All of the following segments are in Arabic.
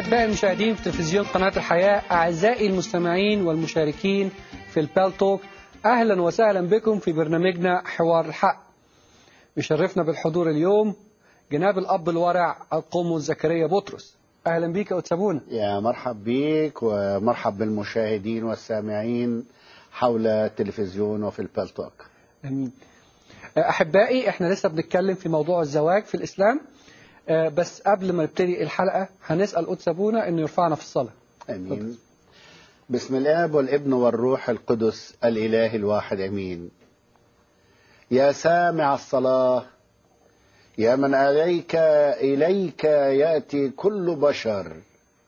أحبائي المشاهدين في تلفزيون قناة الحياة، أعزائي المستمعين والمشاركين في البالتوك، أهلا وسهلا بكم في برنامجنا حوار الحق. يشرفنا بالحضور اليوم جناب الأب الورع القمص زكريا بطرس. أهلا بيك يا أتسابونا. يا مرحب بيك ومرحب بالمشاهدين والسامعين حول التلفزيون وفي البالتوك. أمين. أحبائي، إحنا لسه بنتكلم في موضوع الزواج في الإسلام، بس قبل ما نبتدي الحلقة هنسأل أتسابونا إنه يرفعنا في الصلاة. أمين. بسم الآب والابن والروح القدس الإله الواحد أمين. يا سامع الصلاة، يا من إليك يأتي كل بشر،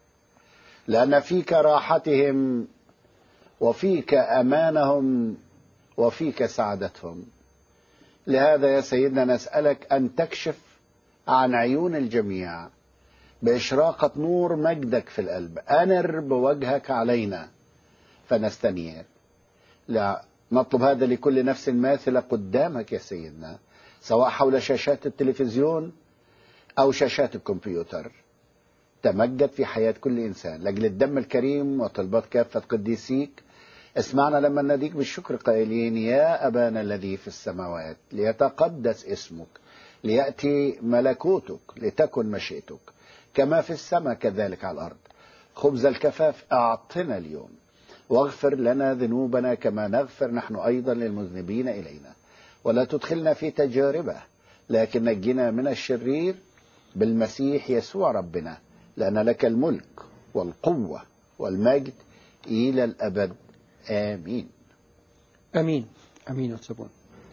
لأن فيك راحتهم وفيك أمانهم وفيك سعادتهم. لهذا يا سيدنا نسألك أن تكشف عن عيون الجميع بإشراقة نور مجدك في القلب. أنر بوجهك علينا فنستنير. لا نطلب هذا لكل نفس ماثلة قدامك يا سيدنا، سواء حول شاشات التلفزيون أو شاشات الكمبيوتر. تمجد في حياة كل إنسان لأجل الدم الكريم وطلبات كافة قديسيك. اسمعنا لما نديك بالشكر قائلين: يا أبانا الذي في السماوات، ليتقدس اسمك، ليأتي ملكوتك، لتكن مشيئتك كما في السماء كذلك على الأرض. خبز الكفاف أعطنا اليوم، واغفر لنا ذنوبنا كما نغفر نحن أيضا للمذنبين إلينا، ولا تدخلنا في تجاربة لكن نجنا من الشرير بالمسيح يسوع ربنا، لأن لك الملك والقوة والمجد إلى الأبد. آمين. أمين. أمين يا أتسابونا.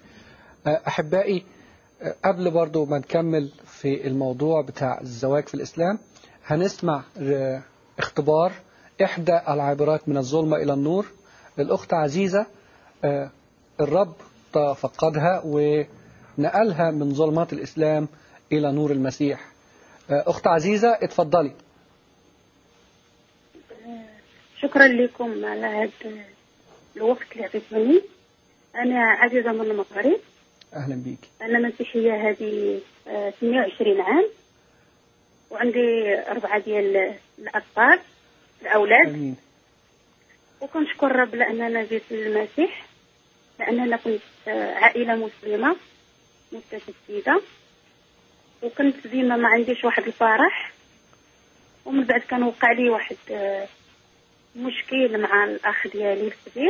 أحبائي، قبل برضو ما نكمل في الموضوع بتاع الزواج في الإسلام، هنسمع اختبار إحدى العابرات من الظلمة إلى النور للأخت عزيزة. الرب فقدها ونقلها من ظلمات الإسلام إلى نور المسيح. أخت عزيزة، اتفضلي. شكرا لكم على هذا الوقت اللي عطيتوني. أنا عزيزة من المغرب. أهلا بيك. أنا مسيحية هذه 28 عام، وعندي 4 ديال الأطفال الأولاد. أمين. وكنشكر رب لأننا جيت للمسيح، لأننا كنت عائلة مسلمة متشددة، وكنت ديما ما عنديش واحد الفرح. ومن بعد كان وقع لي واحد مشكل مع الأخ ديالي الكبير،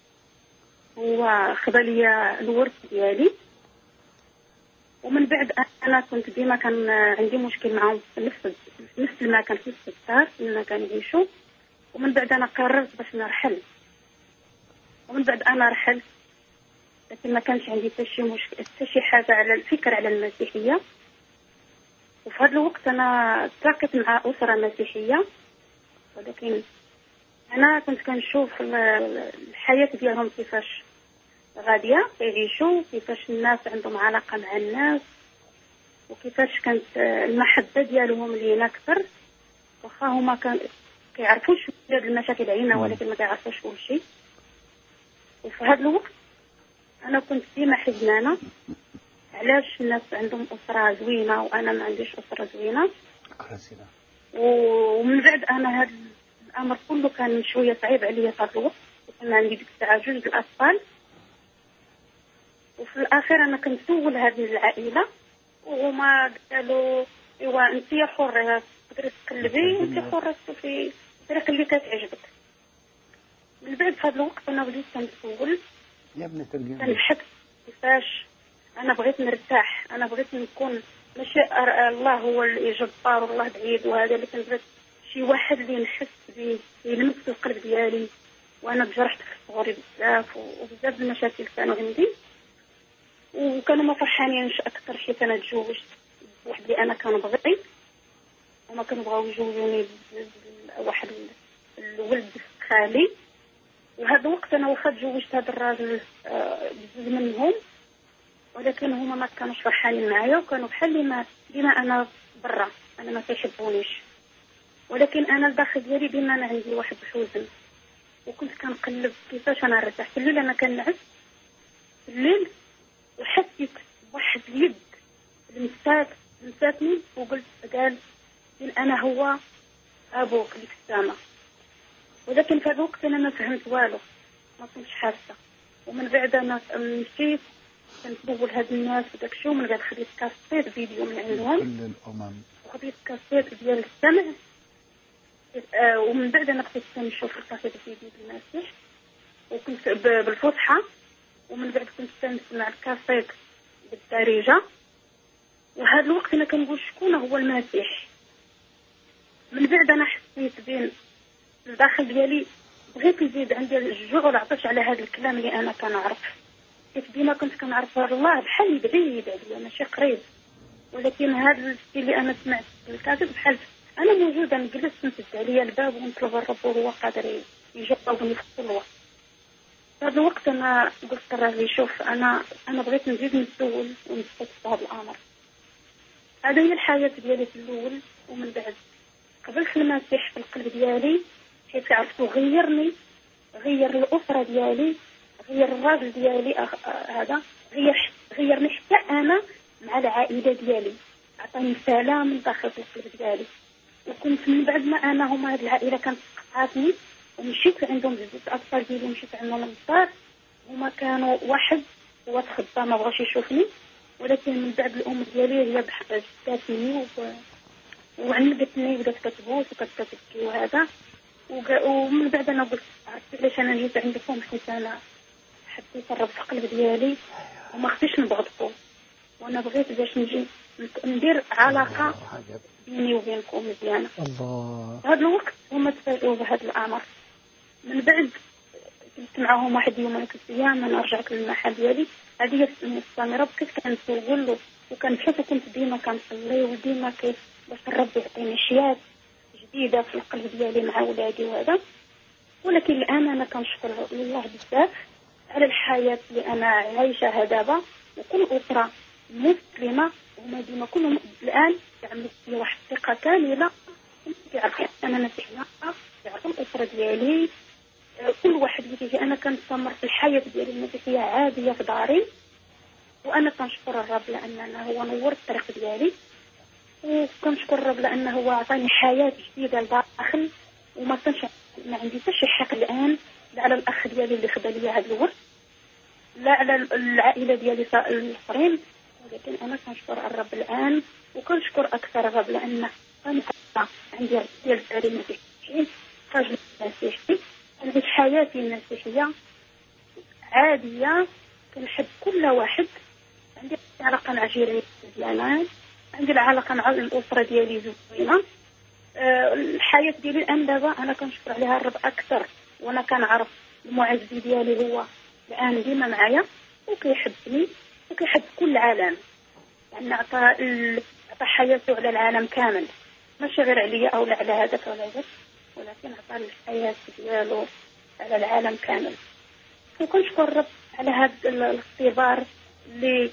هو خذ لي الورث ديالي. ومن بعد أنا كنت ديما كان عندي مشكل معهم في نفس المكان، في نفس الدار اللي كنعيشوا. ومن بعد أنا قررت باش نرحل، ومن بعد أنا رحلت، لكن ما كانش عندي حتى شي مشكل، حتى شي حاجة على الفكرة على المسيحية. وفي هذا الوقت أنا تلاقيت مع أسرة مسيحية، ولكن أنا كنت كنشوف الحياة ديالهم كيفاش غادية كيعيشوا، كيفاش الناس عندهم علاقة مع الناس، وكيفاش كانت المحبة ديالهم لينا أكثر. واخا هما كيعرفوش هاد المشاكل عينا، ولكن ما كيعرفوش كل شيء. وفي هذا الوقت أنا كنت ديما حزنانة، علاش الناس عندهم أسرة زوينة وأنا ما عنديش أسرة زوينة. ومن بعد أنا هذا الأمر كله كان شوية صعيب عليا في هذا الوقت، وكان عندي ديك الساعة 2 الأطفال. وفي الأخير أنا كنسول هذه العائلة، وهما قالوا: إيوا أنت يا حرة تقدري تقلبي، أنت حرة تشوفي الطريقة اللي كتعجبك. من بعد في هذا الوقت أنا بديت كنسول، كنبحث كيفاش أنا بغيت نرتاح، أنا بغيت نكون ماشي الله هو اللي جبار والله بعيد وهذا، اللي كنبغي شي واحد اللي نحس به يلمس في القلب ديالي. وأنا تجرحت في صغري بزاف، وبزاف المشاكل كانوا عندي، وكانوا ما فرحانينش أكثر حيت أنا تزوجت واحد اللي أنا كنبغي، وما كانوا بغاو يجوزوني واحد الولد خالي. وهذا الوقت أنا واخا تزوجت هذا الراجل بزاف منهم، ولكن هما ما كانوش فرحانين معايا، وكانوا بحال ما ديما أنا برا، أنا ما كيحبونيش. ولكن أنا الداخل ديالي ديما أنا عندي واحد الحزن، وكنت كنقلب كيفاش أنا نرتاح. في الليل أنا كنعس في الليل، وحسيت واحد اليد لمساتني وقلت قال أنا هو أبوك اللي في السماء. ولكن في هذا الوقت أنا ما فهمت والو، ما كنتش حاسة. ومن بعد أنا مشيت كنتدول هاد الناس وداك الشيء، ومن بعد خديت كاسيت فيديو من عندهم كل الأمم. وخديت كاسيت ديال السمع. ومن بعد أنا بديت نشوف الكاسيت فيديو ديال المسيح وكنت بالفصحى، ومن بعد كنت نسمع الكاسيت بالدارجة. وهذا الوقت أنا كنقول شكون هو المسيح. من بعد أنا حسيت بين الداخل ديالي بغيت نزيد عندي الجوع والعطش على هذا الكلام اللي أنا كنعرف. حيت ديما كنت كنعرف الله بحال بعيد عليا ماشي قريب، ولكن هذا الشيء اللي أنا سمعت الكاتب بحال أنا موجودة نجلس نسد عليا الباب ونطلب الرب وهو قادر يجاوبني في كل وقت. في هذا الوقت أنا قلت للراجل شوف أنا بغيت نزيد نسول ونستفيد في هذا الأمر. هذا هي الحياة ديالي في الأول. ومن بعد قبلت المسيح في القلب ديالي حيت عرفتو غيرني، غير الأسرة ديالي، غير الراجل ديالي هذا غيرني حتى أنا مع العائلة ديالي. عطاني سلام داخل القلب ديالي. وكنت من بعد ما أنا هما هاد العائلة كانت سقطاتني ومشيت عندهم بزاف الأطفال ديالي مشيت عندهم للدار. هما كانوا واحد هو تخبى ما بغاش يشوفني، ولكن من بعد الأم ديالي هي جاتني وعنقتني وبدات كتبوس وكتبكي وهذا. ومن بعد أنا قلت عرفت علاش أنا جيت عندكم، حيت أنا حبيت الرب في القلب ديالي وما خفتش نبغضكم، وأنا بغيت باش نجي ندير علاقة بيني وبينكم مزيانة. الله. هذا الوقت هما تفاجئوا بهذا الأمر. من بعد كنت معهم واحد يومين ثلاث أيام أنا رجعت للمحل ديالي. هذه المستمرة بقيت كنسول له وكنبحث وكنت ديما كنصلي وديما كيف باش الرب يعطيني حياة جديدة في القلب ديالي مع ولادي وهذا. ولكن الآن أنا كنشكر الله بزاف على الحياة اللي أنا عايشها دابا، وكل أسرة مسلمة وما ديما كلهم الآن يعملوا فيا واحد الثقة كاملة. يعرفوا أنا مسيحية، يعرفوا الأسرة ديالي، كل واحد اللي كيجي أنا كنستمر في الحياة ديالي المسيحية عادية في داري. وأنا كنشكر الرب لأنه هو نور الطريق ديالي، وكنشكر الرب لأنه هو عطاني حياة جديدة لداخل. وما كانش ما عندي حتى شي حق الآن لا على الأخ ديالي اللي خدا لي هذا الورث لا على العائلة ديالي الآخرين، ولكن أنا كنشكر الرب الآن وكنشكر أكثر الرب لأنه أنا عندي ديال التعليم المسيحي، راجل مسيحي، عندي حياتي المسيحية عادية، كنحب كل واحد، عندي علاقة مع جيراني مزيانة، عندي العلاقة مع الأسرة ديالي زوينة. الحياة ديالي الآن دابا أنا كنشكر عليها الرب أكثر، وأنا كنعرف المعز ديالي هو الآن ديما معايا وكيحبني وكيحب كل العالم، لأن عطى حياته على العالم كامل، ماشي غير عليا أو على هذاك ولا هذاك، ولكن عطى الحياة ديالو على العالم كامل. وكنشكر الرب على هذا الاختبار اللي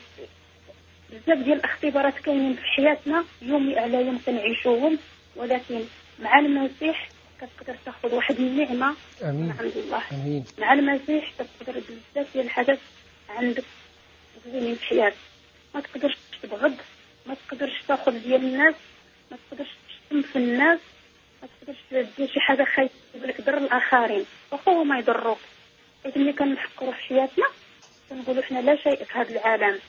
بزاف ديال الاختبارات كاينين في حياتنا يومي على يوم كنعيشوهم، ولكن مع المسيح كتقدر تاخذ واحد النعمه. امين. الحمد لله. امين. مع المسيح كتقدر بزاف ديال الحاجات عندك زوينين في حياتك، ما تقدرش تبغض، ما تقدرش تاخذ ديال الناس، ما تقدرش تشتم في الناس، ما تقدرش دير شي حاجه خايبه لك ضر الاخرين وهو ما يضروك. حيت ملي كنفكروا في حياتنا كنقولوا حنا لا شيء في هذا العالم،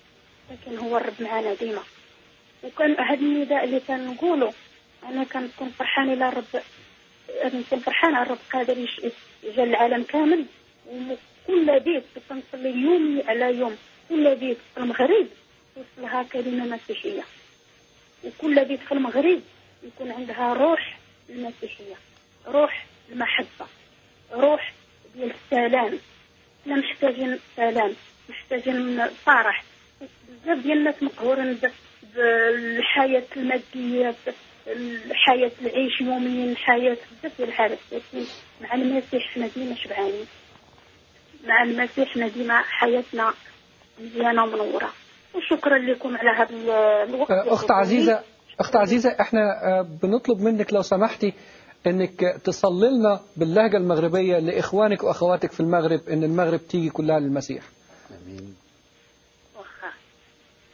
لكن هو الرب معنا ديما. وكان هذا النداء اللي كنقوله انا كنكون فرحانه الى الرب، كنكون فرحانه الرب قادر يجعل العالم كامل. وكل بيت كنصلي يومي على يوم، كل بيت في المغرب توصلها كلمه مسيحيه، وكل بيت في المغرب يكون عندها روح المسيحيه، روح المحبه، روح ديال السلام. احنا محتاجين سلام، محتاجين فرح. بزاف ديال الناس مقهورين بالحياة المادية، الحياة العيش يوميا، الحياة بزاف ديال الحاجات، لكن مع المسيح حنا ديما شبعانين، مع المسيح حنا ديما حياتنا مزيانة ومنورة. وشكرا لكم على هذا الوقت. أخت عزيزة احنا بنطلب منك لو سمحتي انك تصلي لنا باللهجة المغربية لإخوانك وأخواتك في المغرب ان المغرب تيجي كلها للمسيح. امين.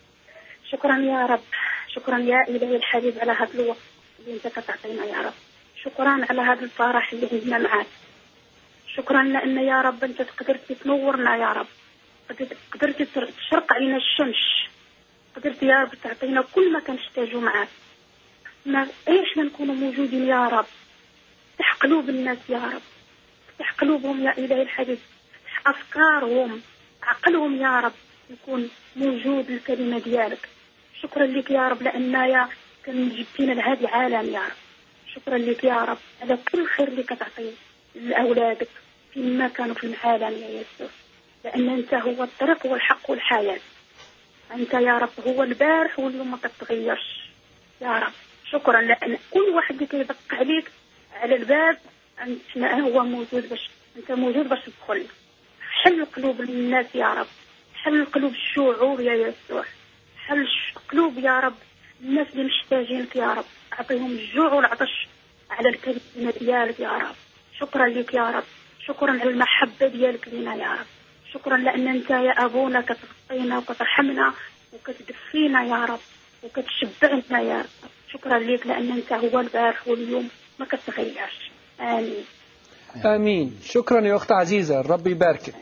شكرا يا رب، شكرا يا إلهي الحبيب على هذا الوقت اللي انت كتعطينا يا رب. شكرا على هذا الفرح اللي عندنا معاك. شكرا لأن يا رب أنت قدرت تنورنا يا رب، قدرت تشرق علينا الشمس، قدرت يا رب تعطينا كل ما كنحتاجه معاك. ما ايش نكونوا موجودين يا رب، افتح قلوب الناس يا رب، افتح قلوبهم يا إلهي الحبيب، افتح أفكارهم عقلهم يا رب يكون موجود الكلمة ديالك. شكرا لك يا رب لأن يا كان جبتينا لهذا العالم يا رب. شكرا لك يا رب على كل خير اللي كتعطيه لأولادك فيما كانوا في العالم يا يسوع، لأن أنت هو الطريق والحق والحياة. أنت يا رب هو البارح واليوم ما تتغيرش يا رب. شكرا لأن كل واحد اللي كيدق عليك على الباب أنت هو موجود، باش أنت موجود باش تدخل. حل قلوب الناس يا رب، حل قلوب الشعوب يا يسوع، حل قلوب يا رب الناس اللي محتاجينك يا رب، أعطيهم الجوع والعطش على الكلمة ديالك يا رب. شكرا لك يا رب، شكرا على المحبة ديالك لنا يا رب. شكرا لأن أنت يا أبونا كتغطينا وكترحمنا وكتدفينا يا رب وكتشبعنا يا رب. شكرا لك لأن أنت هو البارح واليوم ما كتغيرش. آمين آمين. شكرا يا أخت عزيزة، الرب يباركك.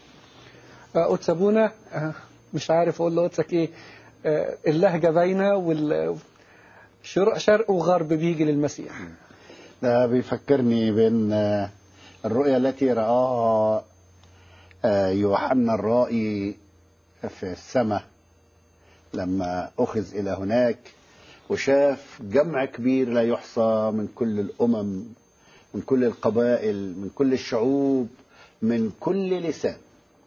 قدس أبونا مش عارف أقول لقدسك إيه، اللهجة باينة شرق وغرب بيجي للمسيح. ده بيفكرني بين الرؤيا التي رآها يوحنا الرائي في السماء لما أخذ إلى هناك وشاف جمع كبير لا يحصى من كل الأمم، من كل القبائل، من كل الشعوب، من كل لسان.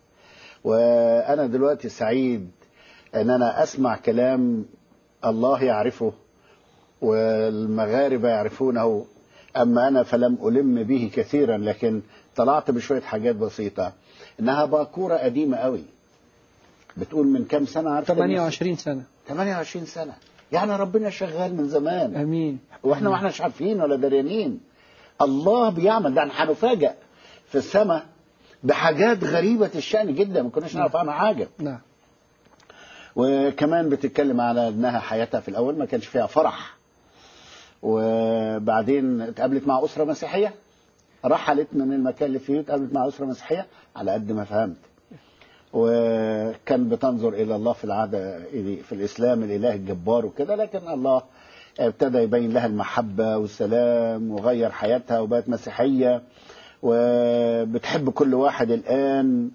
وأنا دلوقتي سعيد أن أنا أسمع كلام الله يعرفه والمغاربة يعرفونه، أما أنا فلم ألم به كثيرا، لكن طلعت بشوية حاجات بسيطة. إنها باكورة قديمة قوي، بتقول من كم سنة؟ عارفة 28 سنة. 28 سنة، يعني ربنا شغال من زمان. أمين. وإحنا ما إحناش عارفين ولا دريانين. الله بيعمل، ده احنا هنفاجأ في السماء بحاجات غريبة الشأن جدا ما كناش نعرف عنها حاجة. نعم. وكمان بتتكلم على انها حياتها في الاول ما كانش فيها فرح، وبعدين اتقابلت مع اسره مسيحيه، رحلت من المكان اللي فيه اتقابلت مع اسره مسيحيه على قد ما فهمت، وكان بتنظر الى الله في العاده في الاسلام الاله الجبار وكده، لكن الله ابتدى يبين لها المحبه والسلام وغير حياتها وبقت مسيحيه وبتحب كل واحد الان،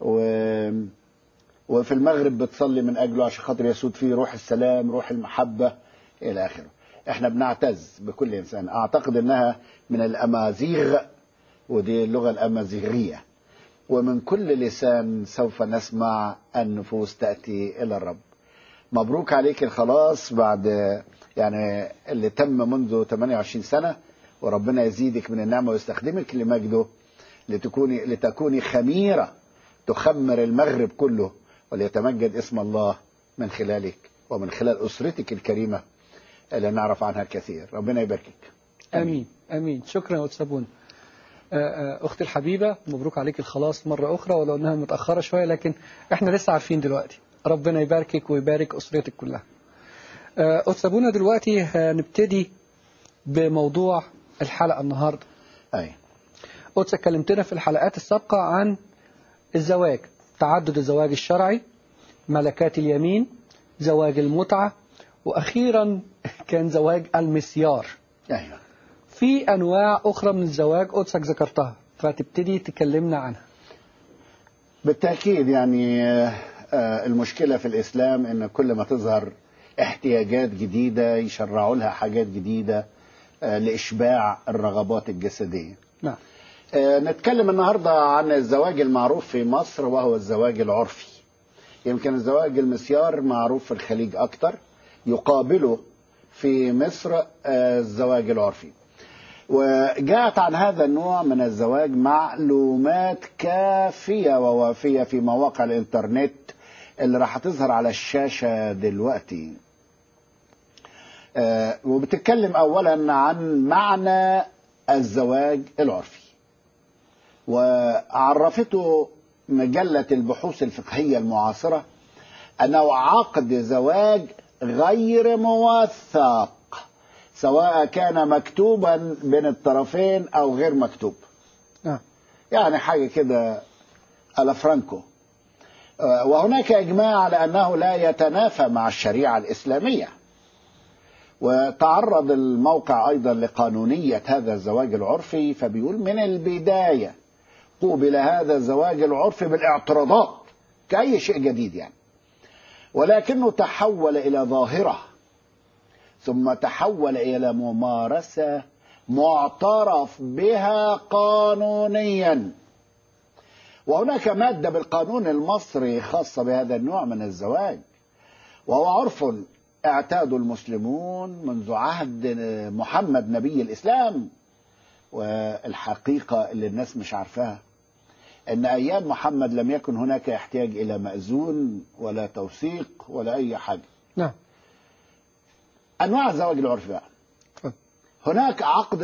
وفي المغرب بتصلي من أجله عشان خاطر يسود فيه روح السلام، روح المحبة إلى آخره. إحنا بنعتز بكل إنسان. أعتقد أنها من الأمازيغ، ودي اللغة الأمازيغية، ومن كل لسان سوف نسمع النفوس تأتي إلى الرب. مبروك عليك الخلاص بعد يعني اللي تم منذ 28 سنة، وربنا يزيدك من النعمة ويستخدمك لمجده لتكوني خميرة تخمر المغرب كله، وليتمجد اسم الله من خلالك ومن خلال أسرتك الكريمة اللي نعرف عنها الكثير. ربنا يباركك. أمين أمين. شكرا يا أستاذ بون. أختي الحبيبة، مبروك عليك الخلاص مرة أخرى، ولو أنها متأخرة شوية لكن إحنا لسه عارفين دلوقتي. ربنا يباركك ويبارك أسرتك كلها. أستاذ بون، دلوقتي هنبتدي بموضوع الحلقة النهاردة. أي قدس كلمتنا في الحلقات السابقة عن الزواج، تعدد الزواج الشرعي، ملكات اليمين، زواج المتعة، وأخيرا كان زواج المسيار. أيوة. في أنواع أخرى من الزواج قدسك ذكرتها، فتبتدي تكلمنا عنها. بالتأكيد يعني المشكلة في الإسلام إن كل ما تظهر احتياجات جديدة يشرعوا لها حاجات جديدة لإشباع الرغبات الجسدية. نعم. نتكلم النهاردة عن الزواج المعروف في مصر، وهو الزواج العرفي. يمكن الزواج المسيار معروف في الخليج أكتر، يقابله في مصر الزواج العرفي. وجاءت عن هذا النوع من الزواج معلومات كافية ووافية في مواقع الإنترنت اللي راح تظهر على الشاشة دلوقتي. وبتتكلم أولا عن معنى الزواج العرفي، وعرفته مجلة البحوث الفقهية المعاصرة أنه عقد زواج غير موثق سواء كان مكتوبا بين الطرفين أو غير مكتوب. يعني حاجة كده على فرانكو. وهناك إجماع على أنه لا يتنافى مع الشريعة الإسلامية. وتعرض الموقع أيضا لقانونية هذا الزواج العرفي، فبيقول من البداية قوبل هذا الزواج العرفي بالاعتراضات كأي شيء جديد يعني، ولكنه تحول إلى ظاهرة، ثم تحول إلى ممارسة معترف بها قانونيا. وهناك مادة بالقانون المصري خاصة بهذا النوع من الزواج، وهو عرف اعتاد المسلمون منذ عهد محمد نبي الإسلام. والحقيقة اللي الناس مش عارفاها أن أيام محمد لم يكن هناك احتياج إلى مأذون ولا توثيق ولا أي حاجة. نعم. أنواع الزواج العرفي بقى، هناك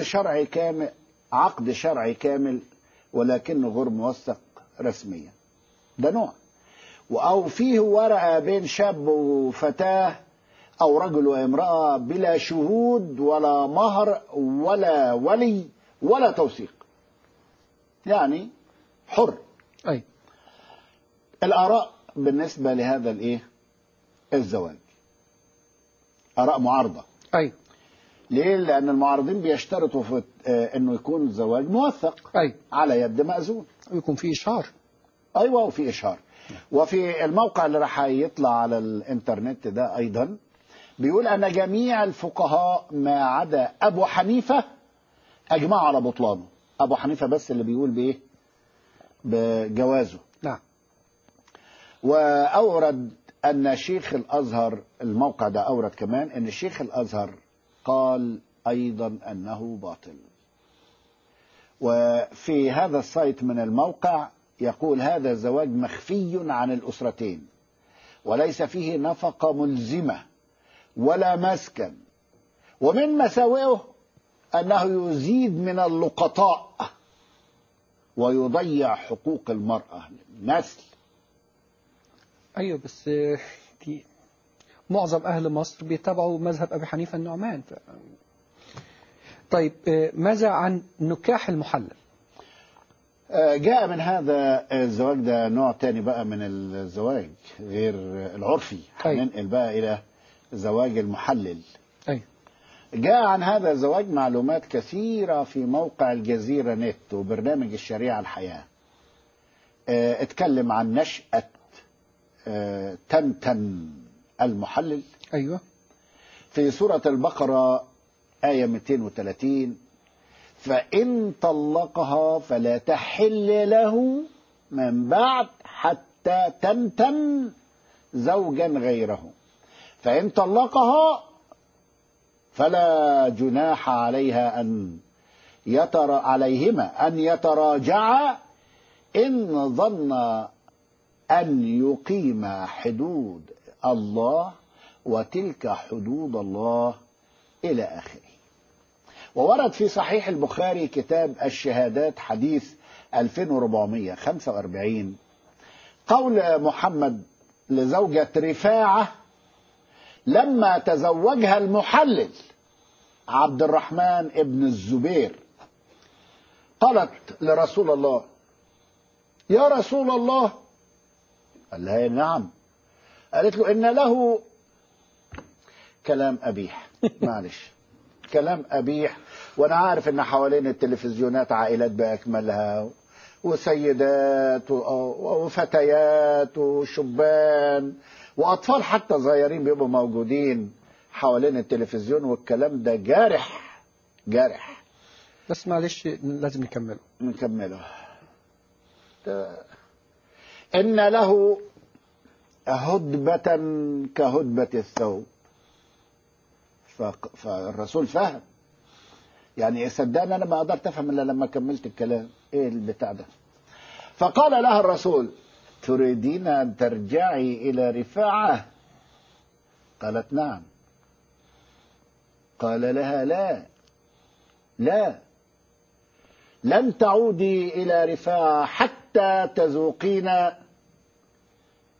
عقد شرعي كامل ولكنه غير موثق رسميا، ده نوع. أو فيه ورقة بين شاب وفتاة أو رجل وامرأة بلا شهود ولا مهر ولا ولي ولا توثيق، يعني حر. أي. الآراء بالنسبة لهذا الزواج آراء معارضة. أي. ليه؟ لأن المعارضين بيشترطوا في أنه يكون الزواج موثق. أي. على يد مأذون ويكون فيه إشهار. أيوة، وفي إشهار. وفي الموقع اللي راح يطلع على الإنترنت ده أيضا بيقول أن جميع الفقهاء ما عدا أبو حنيفة أجمعوا على بطلانه. أبو حنيفة بس اللي بيقول بإيه؟ بجوازه. نعم. وأورد أن شيخ الأزهر، الموقع ده أورد كمان أن شيخ الأزهر قال أيضا أنه باطل. وفي هذا السايت من الموقع يقول هذا الزواج مخفي عن الأسرتين وليس فيه نفقة ملزمة ولا مسكن، ومن مساوئه أنه يزيد من اللقطاء ويضيع حقوق المرأة للنسل. أيوة، بس دي معظم أهل مصر بيتبعوا مذهب أبي حنيفة النعمان. طيب، ماذا عن نكاح المحلل؟ جاء من هذا الزواج ده نوع تاني بقى من الزواج غير العرفي. هننقل بقى إلى زواج المحلل. أي. جاء عن هذا الزواج معلومات كثيرة في موقع الجزيرة نت وبرنامج الشريعة الحياة. اتكلم عن نشأة تمتم المحلل. أيوة. في سورة البقرة آية 230: فإن طلقها فلا تحل له من بعد حتى تمتم زوجا غيره، فإن طلقها فلا جناح عليها عليهما أن يتراجعا إن ظن أن يقيما حدود الله وتلك حدود الله إلى آخره. وورد في صحيح البخاري كتاب الشهادات حديث 2445 قول محمد لزوجة رفاعة لما تزوجها المحلل عبد الرحمن ابن الزبير، قالت لرسول الله: يا رسول الله. قال لها: نعم. قالت له: إن له كلام أبيح. معلش، كلام أبيح، وأنا عارف إن حوالين التلفزيونات عائلات بأكملها وسيدات وفتيات وشبان وأطفال حتى صغيرين بيبقوا موجودين حوالين التلفزيون، والكلام ده جارح جارح. بس معلش لازم نكمله. إن له هدبة كهدبة الثوب. فالرسول فهم، يعني صدقني أنا ما قدرت أفهم إلا لما كملت الكلام. إيه البتاع ده؟ فقال لها الرسول: تريدين أن ترجعي إلى رفاعة؟ قالت: نعم. قال لها: لا، لن تعودي إلى رفاعة حتى تذوقين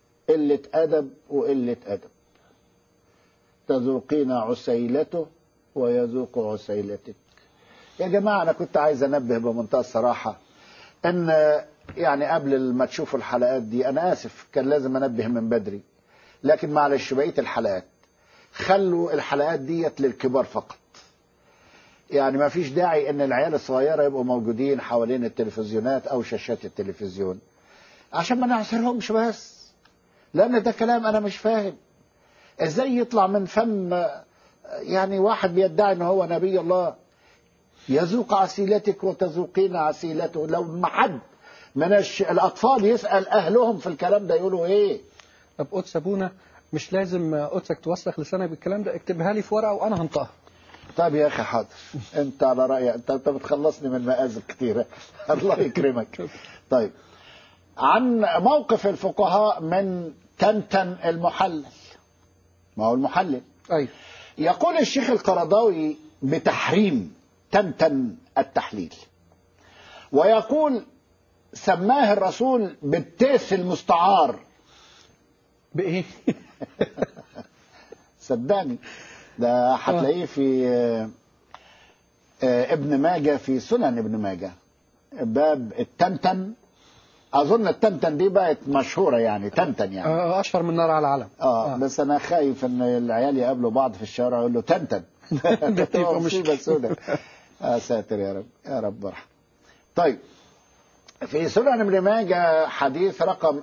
قلة أدب وقلة أدب، تذوقين عسيلته ويذوق عسيلتك. يا جماعة أنا كنت عايز أنبه بمنتهى الصراحة إن يعني قبل ما تشوفوا الحلقات دي، أنا آسف كان لازم أنبه من بدري، لكن معلش بقية الحلقات خلوا الحلقات ديت للكبار فقط. يعني ما فيش داعي ان العيال الصغيرة يبقوا موجودين حوالين التلفزيونات او شاشات التلفزيون عشان ما نعسرهمش بس، لان ده كلام انا مش فاهم ازاي يطلع من فم يعني واحد بيدعي ان هو نبي الله. يذوق عسيلتك وتذوقين عسيلته. لو ما حد من الاطفال يسأل اهلهم في الكلام ده يقولوا ايه؟ طب قدس ابونا مش لازم قدسك توسخ لسانك بالكلام ده، اكتبها لي في ورقة وانا هنطقها. طب يا اخي حاضر، انت على رأيك، انت بتخلصني من مآزق كتيرة. الله يكرمك. طيب، عن موقف الفقهاء من تنتن المحلل. ما هو المحلل ايوه. يقول الشيخ القرضاوي بتحريم تنتن التحليل، ويقول سماه الرسول بالتيس المستعار. بايه؟ صدقني ده هتلاقيه في ابن ماجه، في سنن ابن ماجه، باب التنتن. اظن التنتن دي بقت مشهوره يعني، تنتن يعني اشهر من نار على العلم. بس انا خايف ان العيال يقابلوا بعض في الشارع يقول له تنتن. ده تبقى مصيبه سودة. ساتر يا رب، يا رب ارحم. طيب، في سنن ابن ماجه حديث رقم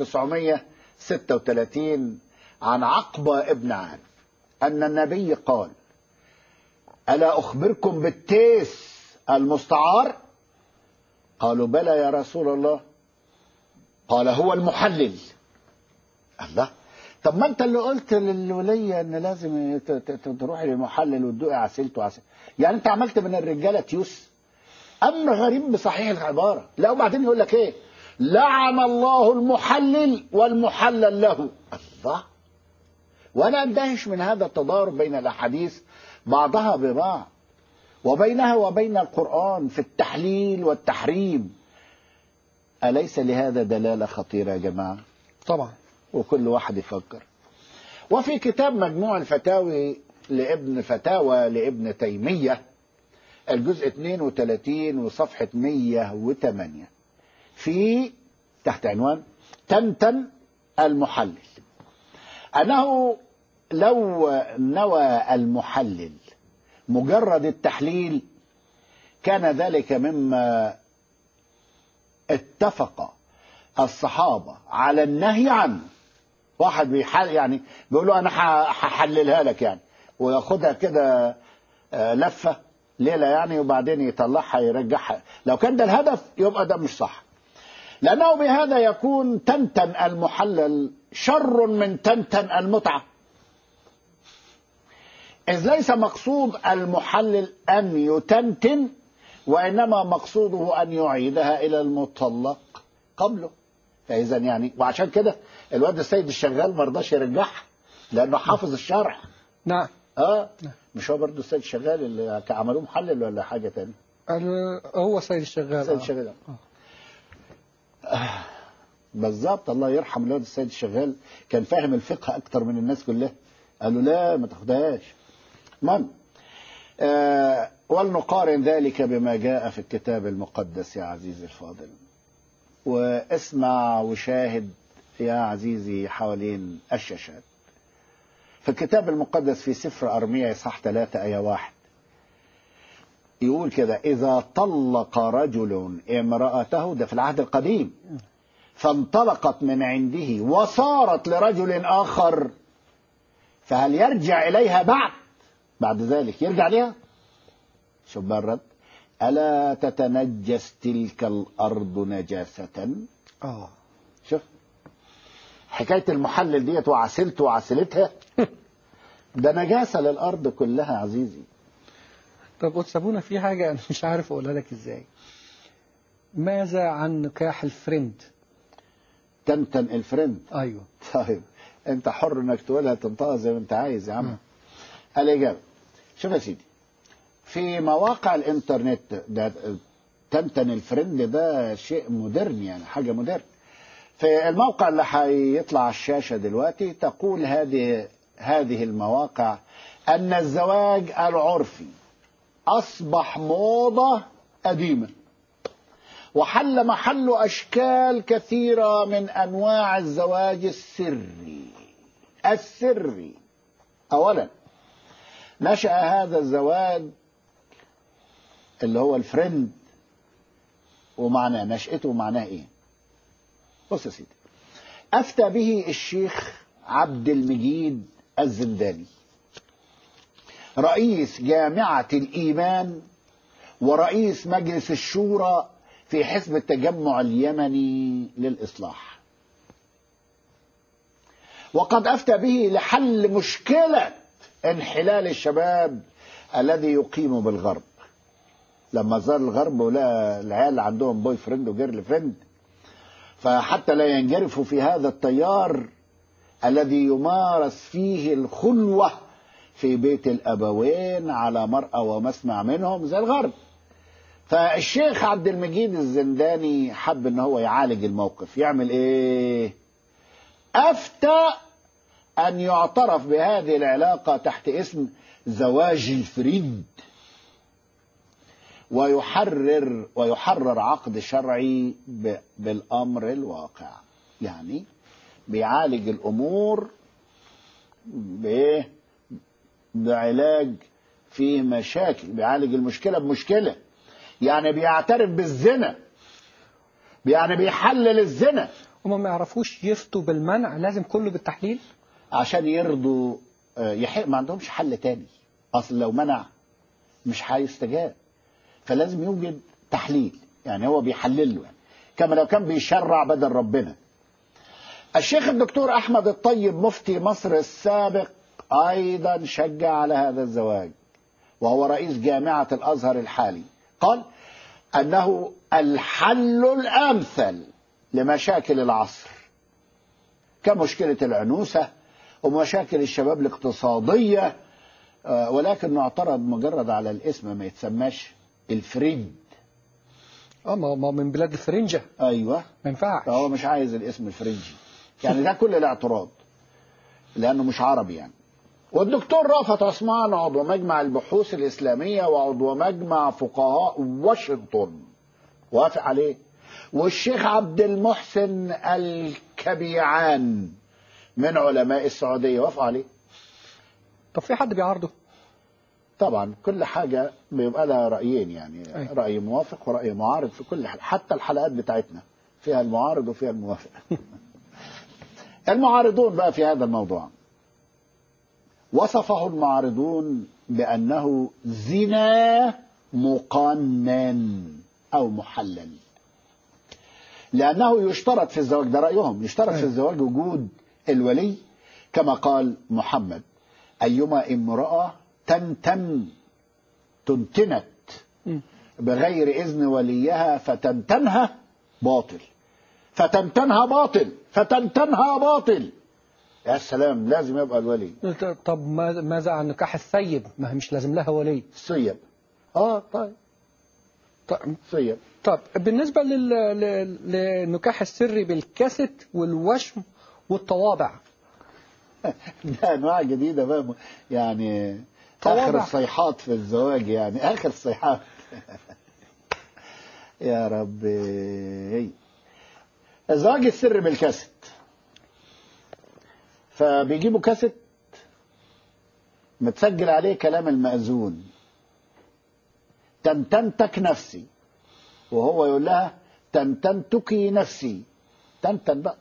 1936 عن عقبة ابن عامر أن النبي قال: ألا أخبركم بالتيس المستعار؟ قالوا: بلى يا رسول الله. قال: هو المحلل. الله، طب ما أنت اللي قلت للولية أن لازم تروحي للمحلل وتدوقي عسيلته يعني أنت عملت من الرجالة تيوس. أمر غريب بصحيح العبارة. لا، وبعدين يقول لك إيه؟ لعن الله المحلل والمحلل له. الله، وأنا أندهش من هذا التضارب بين الأحاديث بعضها ببعض، وبينها وبين القرآن في التحليل والتحريم. أليس لهذا دلالة خطيرة يا جماعة؟ طبعا. وكل واحد يفكر. وفي كتاب مجموع الفتاوى لابن تيمية الجزء 32 وصفحة 108 في تحت عنوان تنتن المحلل، أنه لو نوى المحلل مجرد التحليل كان ذلك مما اتفق الصحابة على النهي عنه. واحد يعني بيقول له أنا هحللها لك يعني، وياخدها كده لفة ليلة يعني، وبعدين يطلعها يرجعها. لو كان ده الهدف يبقى ده مش صح، لأنه بهذا يكون تنتن المحلل شر من تنتن المتعة، إذ ليس مقصود المحلل أن يتنتن، وإنما مقصوده أن يعيدها إلى المطلق قبله. فإذا يعني، وعشان كده الواد السيد الشغال ما رضاش يرجعها لأنه حافظ الشرع. نعم. مش هو برضه السيد الشغال اللي عملوه محلل ولا حاجة تانية؟ هو سيد الشغال. سيد الشغال. بالظبط. الله يرحم الواد السيد الشغال، كان فاهم الفقه أكتر من الناس كلها. قالوا لا ما تاخدهاش. المهم، ولنقارن ذلك بما جاء في الكتاب المقدس يا عزيزي الفاضل، واسمع وشاهد يا عزيزي حوالين الشاشات. في الكتاب المقدس في سفر أرميا إصحاح 3 آية 1 يقول كده: إذا طلق رجل امرأته، ده في العهد القديم، فانطلقت من عنده وصارت لرجل آخر، فهل يرجع إليها بعد ذلك يرجع لها؟ شوف بقى الرد: ألا تتنجس تلك الأرض نجاسة؟ شوف حكاية المحلل ديت وعسلته وعسلتها ده نجاسة للأرض كلها عزيزي. طب قدس أبونا في حاجة أنا مش عارف أقولها لك إزاي. ماذا عن نكاح الفريند؟ تنتن الفريند؟ أيوه. طيب أنت حر إنك تقولها تنطقها زي ما أنت عايز يا عم. الإجابة: شوف يا سيدي، في مواقع الإنترنت ده تنتن الفريند ده شيء مودرن، يعني حاجة مودرن. في الموقع اللي هيطلع على الشاشة دلوقتي تقول هذه هذه المواقع أن الزواج العرفي أصبح موضة قديمة، وحل محله أشكال كثيرة من أنواع الزواج السري. أولا نشأ هذا الزواج اللي هو الفريند، ومعناه نشأته معناه إيه؟ بص يا سيدي، أفتى به الشيخ عبد المجيد الزنداني رئيس جامعة الإيمان ورئيس مجلس الشورى في حزب التجمع اليمني للإصلاح، وقد أفتى به لحل مشكلة انحلال الشباب الذي يقيم بالغرب. لما زار الغرب ولقى العيال عندهم بوي فريند وجيرل فريند، فحتى لا ينجرفوا في هذا التيار الذي يمارس فيه الخلوة في بيت الأبوين على مرأى ومسمع منهم زي الغرب، فالشيخ عبد المجيد الزنداني حب ان هو يعالج الموقف. يعمل ايه؟ افتى ان يعترف بهذه العلاقة تحت اسم زواج الفريد، ويحرر عقد شرعي بالامر الواقع. يعني بيعالج الامور بعلاج فيه مشاكل، بيعالج المشكلة بمشكلة. يعني بيعترف بالزنا، يعني بيحلل الزنا. هم ما يعرفوش يفتوا بالمنع، لازم كله بالتحليل عشان يرضوا ما عندهمش حل تاني. اصل لو منع مش هيستجاب، فلازم يوجد تحليل. يعني هو بيحلل له، يعني كما لو كان بيشرع بدل ربنا. الشيخ الدكتور أحمد الطيب مفتي مصر السابق أيضا شجع على هذا الزواج، وهو رئيس جامعة الأزهر الحالي. قال أنه الحل الأمثل لمشاكل العصر كمشكلة العنوسة ومشاكل الشباب الاقتصادية، ولكن نعترض مجرد على الاسم، ما يتسماش الفريد. ما من بلاد الفرنجة. أيوة، ما ينفعش. هو مش عايز الاسم الفرنجي، يعني ده كل الاعتراض لأنه مش عربي يعني. والدكتور رافت عثمان عضو مجمع البحوث الإسلامية وعضو مجمع فقهاء واشنطن وافق عليه، والشيخ عبد المحسن الكبيعان من علماء السعودية وافق عليه. طب في حد بيعارضه؟ طبعا كل حاجة بيبقى لها رأيين، يعني أي. رأي موافق ورأي معارض في كل حاجة، حتى الحلقات بتاعتنا فيها المعارض وفيها الموافق. المعارضون بقى في هذا الموضوع وصفه المعارضون بأنه زنا مقنن أو محلل، لأنه يشترط في الزواج، ده رأيهم، يشترط في الزواج وجود الولي، كما قال محمد: أيما امرأة تنتنت بغير إذن وليها فتنتنها باطل، فتنتنها باطل. يا سلام، لازم يبقى الولي. طب ماذا عن نكاح الثيب؟ ما هي مش لازم لها ولي. الثيب طيب ثيب. طب بالنسبة للنكاح السري بالكاسيت والوشم والطوابع، ده أنواع جديدة بقى، يعني طوابع. آخر الصيحات في الزواج، يعني آخر الصيحات. يا ربي. الزواج السري بالكاسيت، فبيجيبوا كاسيت متسجل عليه كلام المأذون: تنتنتك نفسي، وهو يقول لها تنتنتك نفسي، تنتن بقى.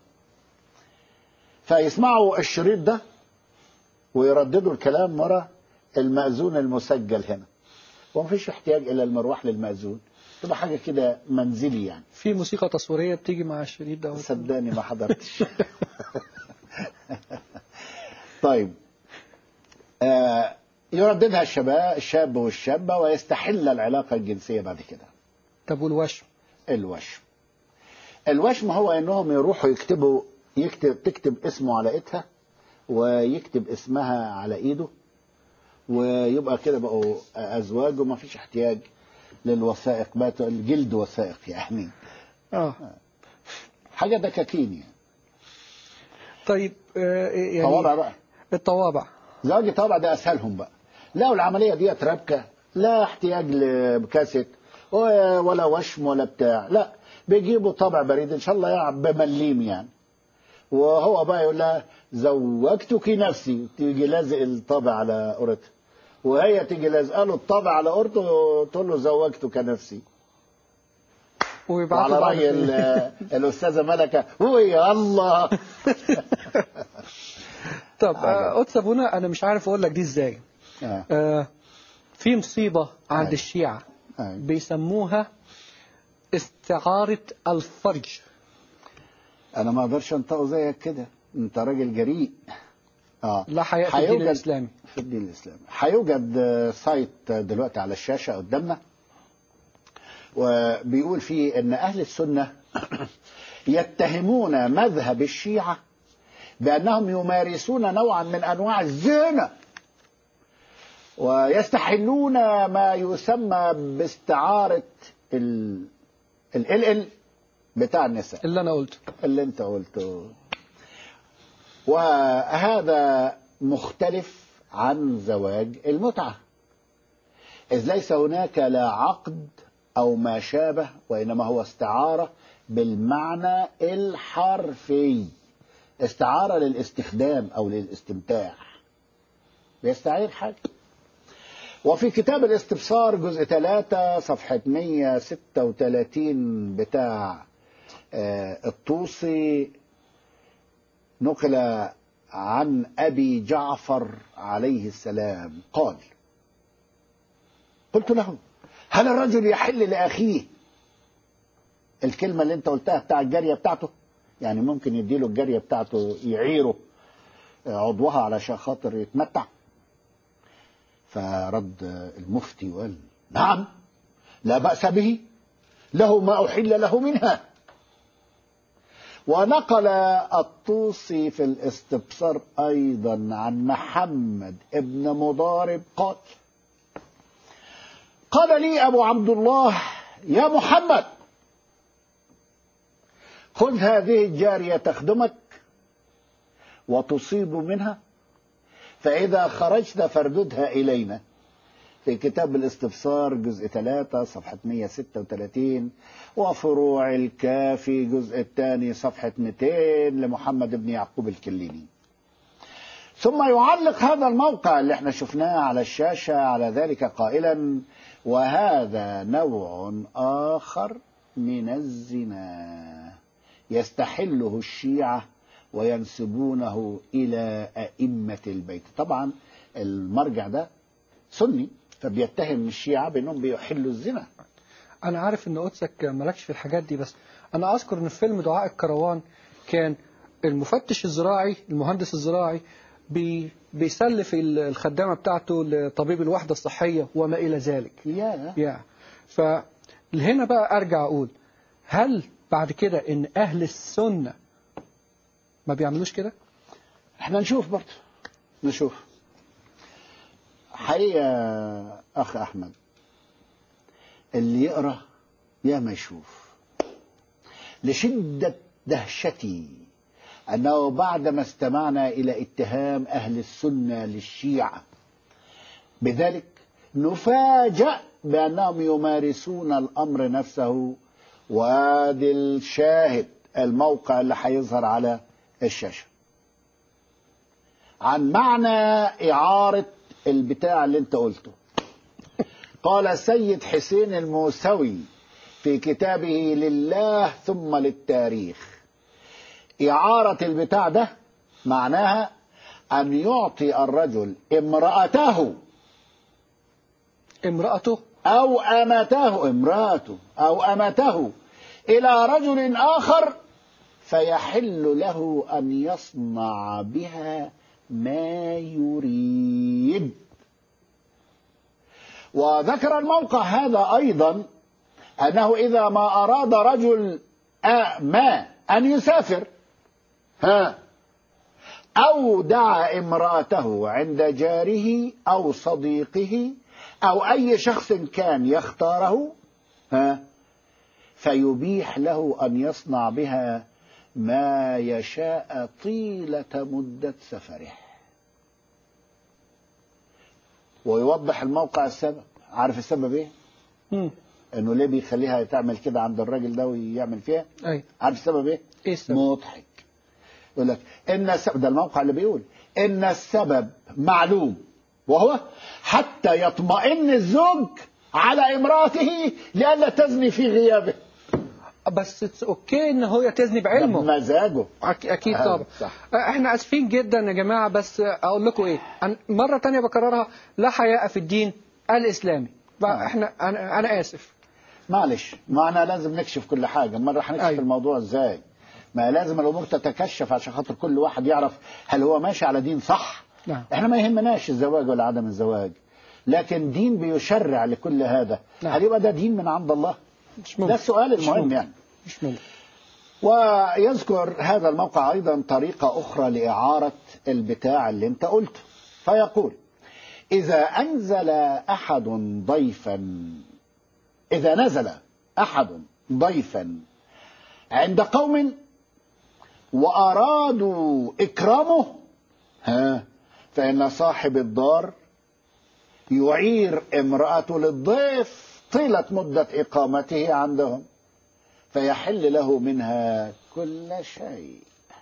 فيسمعوا الشريط ده ويرددوا الكلام ورا المأذون المسجل هنا، ومفيش احتياج إلى المروح للمأذون، تبقى حاجة كده منزلي يعني. في موسيقى تصويرية بتيجي مع الشريط ده؟ صدقني ما حضرتش. طيب، يرددها الشاب والشابة ويستحل العلاقة الجنسية بعد كده. طب والوشم؟ الوشم هو انهم يروحوا تكتب اسمه على ايدها ويكتب اسمها على ايده، ويبقى كده بقوا ازواج وما فيش احتياج للوثائق، بقت الجلد وثائق يعني. حاجة دكاكين يعني. طيب يعني طوابع بقى. الطوابع. زواج الطوابع ده اسهلهم بقى. لو العمليه دي ربكه، لا احتياج لكاسيت ولا وشم ولا بتاع، لا بيجيبوا طابع بريد ان شاء الله يلعب بمليم يعني، وهو بقى يقول لها زوجتك نفسي، تيجي لازق الطابع على قرطها، وهي تيجي لازقه له الطابع على قرطه وتقول له زوجتك نفسي. وعلى رأي الأستاذة ملكة ويا الله. طب قدس أبونا، أنا مش عارف أقول لك دي إزاي. في مصيبة عند الشيعة بيسموها استعارة الفرج. أنا ما أقدرش أنطقه زيك كده، أنت راجل جريء. لا حياء في الدين الإسلامي. في الدين الإسلامي هيوجد سايت دلوقتي على الشاشة قدامنا، وبيقول فيه ان اهل السنة يتهمون مذهب الشيعة بانهم يمارسون نوعا من انواع الزنا، ويستحلون ما يسمى باستعارة ال بتاع النساء اللي انت قلته. وهذا مختلف عن زواج المتعة، إذ ليس هناك لا عقد أو ما شابه، وإنما هو استعارة بالمعنى الحرفي، استعارة للاستخدام أو للاستمتاع، بيستعير حاجة. وفي كتاب الاستبصار جزء 3 صفحة 136 بتاع الطوسي، نقل عن أبي جعفر عليه السلام قال: قلت له: هل الرجل يحل لأخيه؟ الكلمة اللي انت قلتها بتاع الجارية بتاعته، يعني ممكن يديله الجارية بتاعته يعيره عضوها علشان خاطر يتمتع؟ فرد المفتي وقال: نعم لا بأس به، له ما أحل له منها. ونقل الطوسي في الاستبصار أيضا عن محمد ابن مضارب قال لي أبو عبد الله: يا محمد، خذ هذه الجارية تخدمك وتصيب منها، فإذا خرجت فارددها إلينا. في كتاب الاستبصار جزء 3 صفحة 136، وفروع الكافي جزء 2 صفحة 200 لمحمد بن يعقوب الكليني. ثم يعلق هذا الموقع اللي احنا شفناه على الشاشة على ذلك قائلا: وهذا نوع آخر من الزنا يستحله الشيعة وينسبونه إلى أئمة البيت. طبعا المرجع ده سني، فبيتهم الشيعة بأنهم بيحلوا الزنا. أنا عارف أن قدسك مالكش في الحاجات دي، بس أنا أذكر أن في فيلم دعاء الكروان كان المفتش الزراعي، المهندس الزراعي، بيسلف الخدامة بتاعته لطبيب الوحدة الصحية وما إلى ذلك. فهنا بقى أرجع أقول: هل بعد كده إن أهل السنة ما بيعملوش كده؟ احنا نشوف برضه، نشوف حقيقة. أخ أحمد، اللي يقرأ يا ما يشوف. لشدة دهشتي أنه بعدما استمعنا إلى اتهام أهل السنة للشيعة بذلك، نفاجأ بأنهم يمارسون الأمر نفسه. وادي الشاهد، الموقع اللي هيظهر على الشاشة عن معنى إعارة البتاع اللي انت قلته. قال سيد حسين الموسوي في كتابه لله ثم للتاريخ: إعارة البتاع ده معناها أن يعطي الرجل امرأته أو أمته إلى رجل آخر، فيحل له أن يصنع بها ما يريد. وذكر الموقع هذا أيضا أنه إذا ما أراد رجل ما أن يسافر أو دعا امرأته عند جاره أو صديقه أو أي شخص كان يختاره، فيبيح له أن يصنع بها ما يشاء طيلة مدة سفره. ويوضح الموقع السبب. عارف السبب ايه؟ مم. انه ليه بيخليها تعمل كده عند الراجل ده ويعمل فيها؟ أي. عارف السبب ايه؟ إيه السبب؟ مضحك. يقول لك ان السبب، ده الموقع اللي بيقول ان السبب معلوم، وهو حتى يطمئن الزوج على امرأته لئلا تزني في غيابه. بس اوكي ان هو تزني بعلمه، مزاجه. اكيد طبعا. صح. احنا اسفين جدا يا جماعه، بس اقول لكم ايه، مره تانية بكررها، لا حياء في الدين الاسلامي. احنا انا اسف، معلش، ما احنا لازم نكشف كل حاجه. مره هنكشف أيوة. الموضوع ازاي؟ ما لازم الامور تتكشف عشان خاطر كل واحد يعرف هل هو ماشي على دين صح. نعم. احنا ما يهمناش الزواج ولا عدم الزواج، لكن دين بيشرع لكل هذا. نعم. هل يبقى ده دين من عند الله؟ مش ممكن. ده السؤال المهم يعني. مش ممكن. ويذكر هذا الموقع أيضا طريقة أخرى لإعارة البتاع اللي انت قلته، فيقول إذا نزل أحد ضيفا عند قوم وأرادوا إكرامه، فإن صاحب الدار يعير امرأته للضيف طيلة مدة إقامته عندهم، فيحل له منها كل شيء.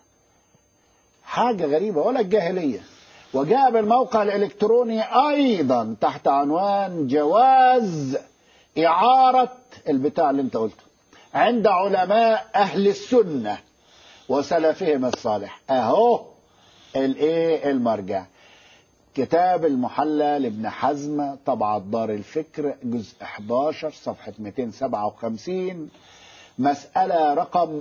حاجة غريبة ولا الجاهلية. وجاء بالموقع الإلكتروني أيضا تحت عنوان جواز إعارة البتاع اللي انت قلته عند علماء أهل السنة وسلفهم الصالح. أهو المرجع كتاب المحلى لابن حزم، طبعة دار الفكر، جزء 11 صفحة 257، مسألة رقم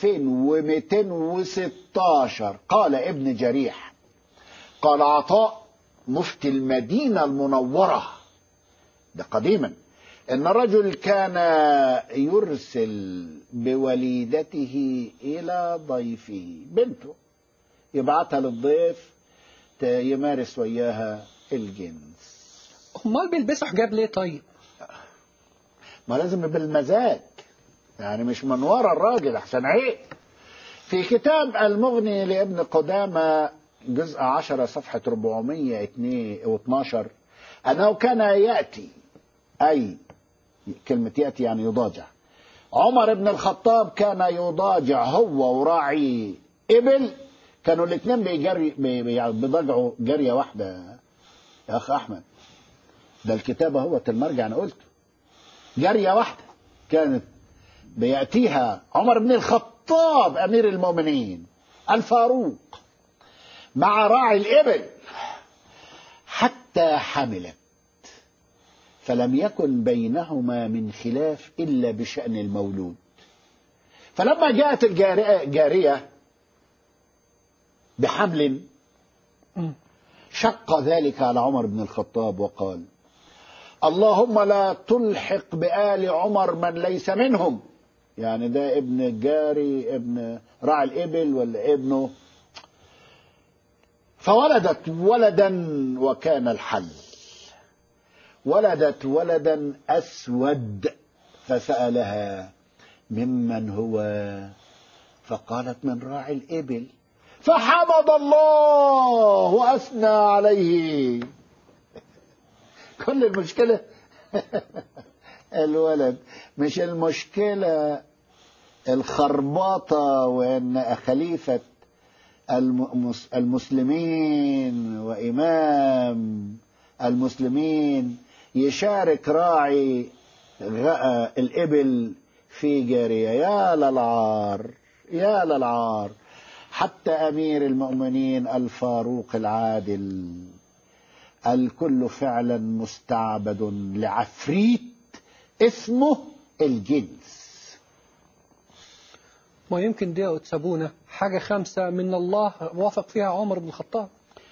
2216. قال ابن جريح قال عطاء مفتي المدينة المنورة، ده قديما، إن الرجل كان يرسل بوليدته إلى ضيفه، بنته يبعثها للضيف يمارس وياها الجنس. امال بيلبسوا حجاب ليه طيب؟ ما لازم بالمزاج يعني، مش من ورا الراجل احسن عيب. في كتاب المغني لابن قدامة جزء 10 صفحة 412 أنه كان يأتي، أي كلمة يأتي يعني يضاجع، عمر بن الخطاب كان يضاجع هو وراعي إبل، كانوا الاثنين بيضاجعوا جرية واحدة يا أخ أحمد، ده الكتاب هو المرجع أنا قلته، جرية واحدة كانت بيأتيها عمر بن الخطاب أمير المؤمنين الفاروق مع راعي الإبل حتى حملت، فلم يكن بينهما من خلاف إلا بشأن المولود. فلما جاءت الجارية بحمل شق ذلك على عمر بن الخطاب وقال اللهم لا تلحق بآل عمر من ليس منهم، يعني ده ابن الجاري ابن راعي الإبل ولا ابنه. فولدت ولدا وكان الحل، ولدت ولدا أسود، فسألها ممن هو؟ فقالت من راعي الإبل، فحمد الله وأثنى عليه. كل المشكلة الولد، مش المشكلة الخرباطة، وأن خليفة المسلمين وإمام المسلمين يشارك راعي الإبل في جارية. يا للعار يا للعار. حتى أمير المؤمنين الفاروق العادل الكل فعلا مستعبد لعفريت اسمه الجنس. ما يمكن دي وتسابونا حاجة خمسة من الله وافق فيها عمر بن الخطاب.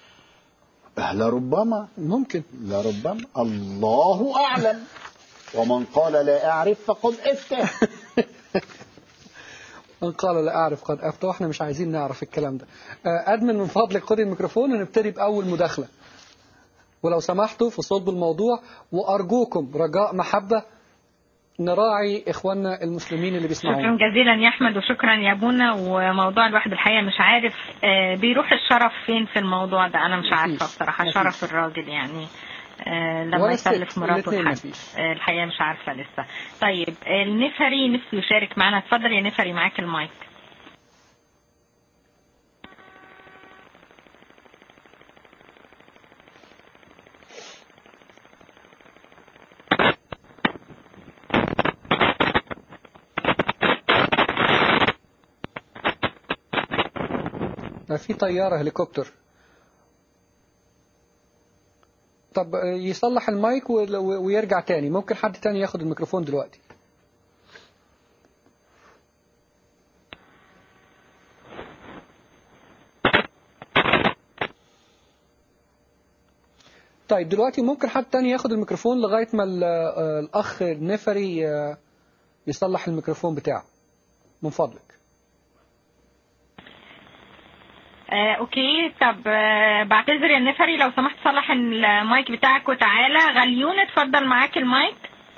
لربما، ممكن، لربما، الله أعلم. ومن قال لا أعرف فقد أفتى. من قال لا أعرف قد أفتى، وإحنا مش عايزين نعرف الكلام ده. أدمن من فضلك خد الميكروفون ونبتدي بأول مداخلة، ولو سمحتوا في صلب الموضوع، وأرجوكم رجاء محبة نراعي إخواننا المسلمين اللي بيسمعونا. شكرا جزيلا يا أحمد، وشكرا يا أبونا. وموضوع الواحد الحقيقة مش عارف بيروح الشرف فين في الموضوع ده، أنا مش عارفة بصراحة. شرف الراجل يعني لما يسلف مراته لحد. الحقيقة مش عارفة لسه. طيب النفري نفسه يشارك معنا. اتفضل يا نفري، معاك المايك. في طيارة هليكوبتر. طب يصلح المايك ويرجع تاني. ممكن حد تاني ياخد الميكروفون دلوقتي. طيب دلوقتي ممكن حد تاني ياخد الميكروفون لغاية ما الأخ النفري يصلح الميكروفون بتاعه من فضلك. اوكي. طب بعتذر يا نفري، لو سمحت صلح المايك بتاعك وتعالى. غليون اتفضل معاك المايك.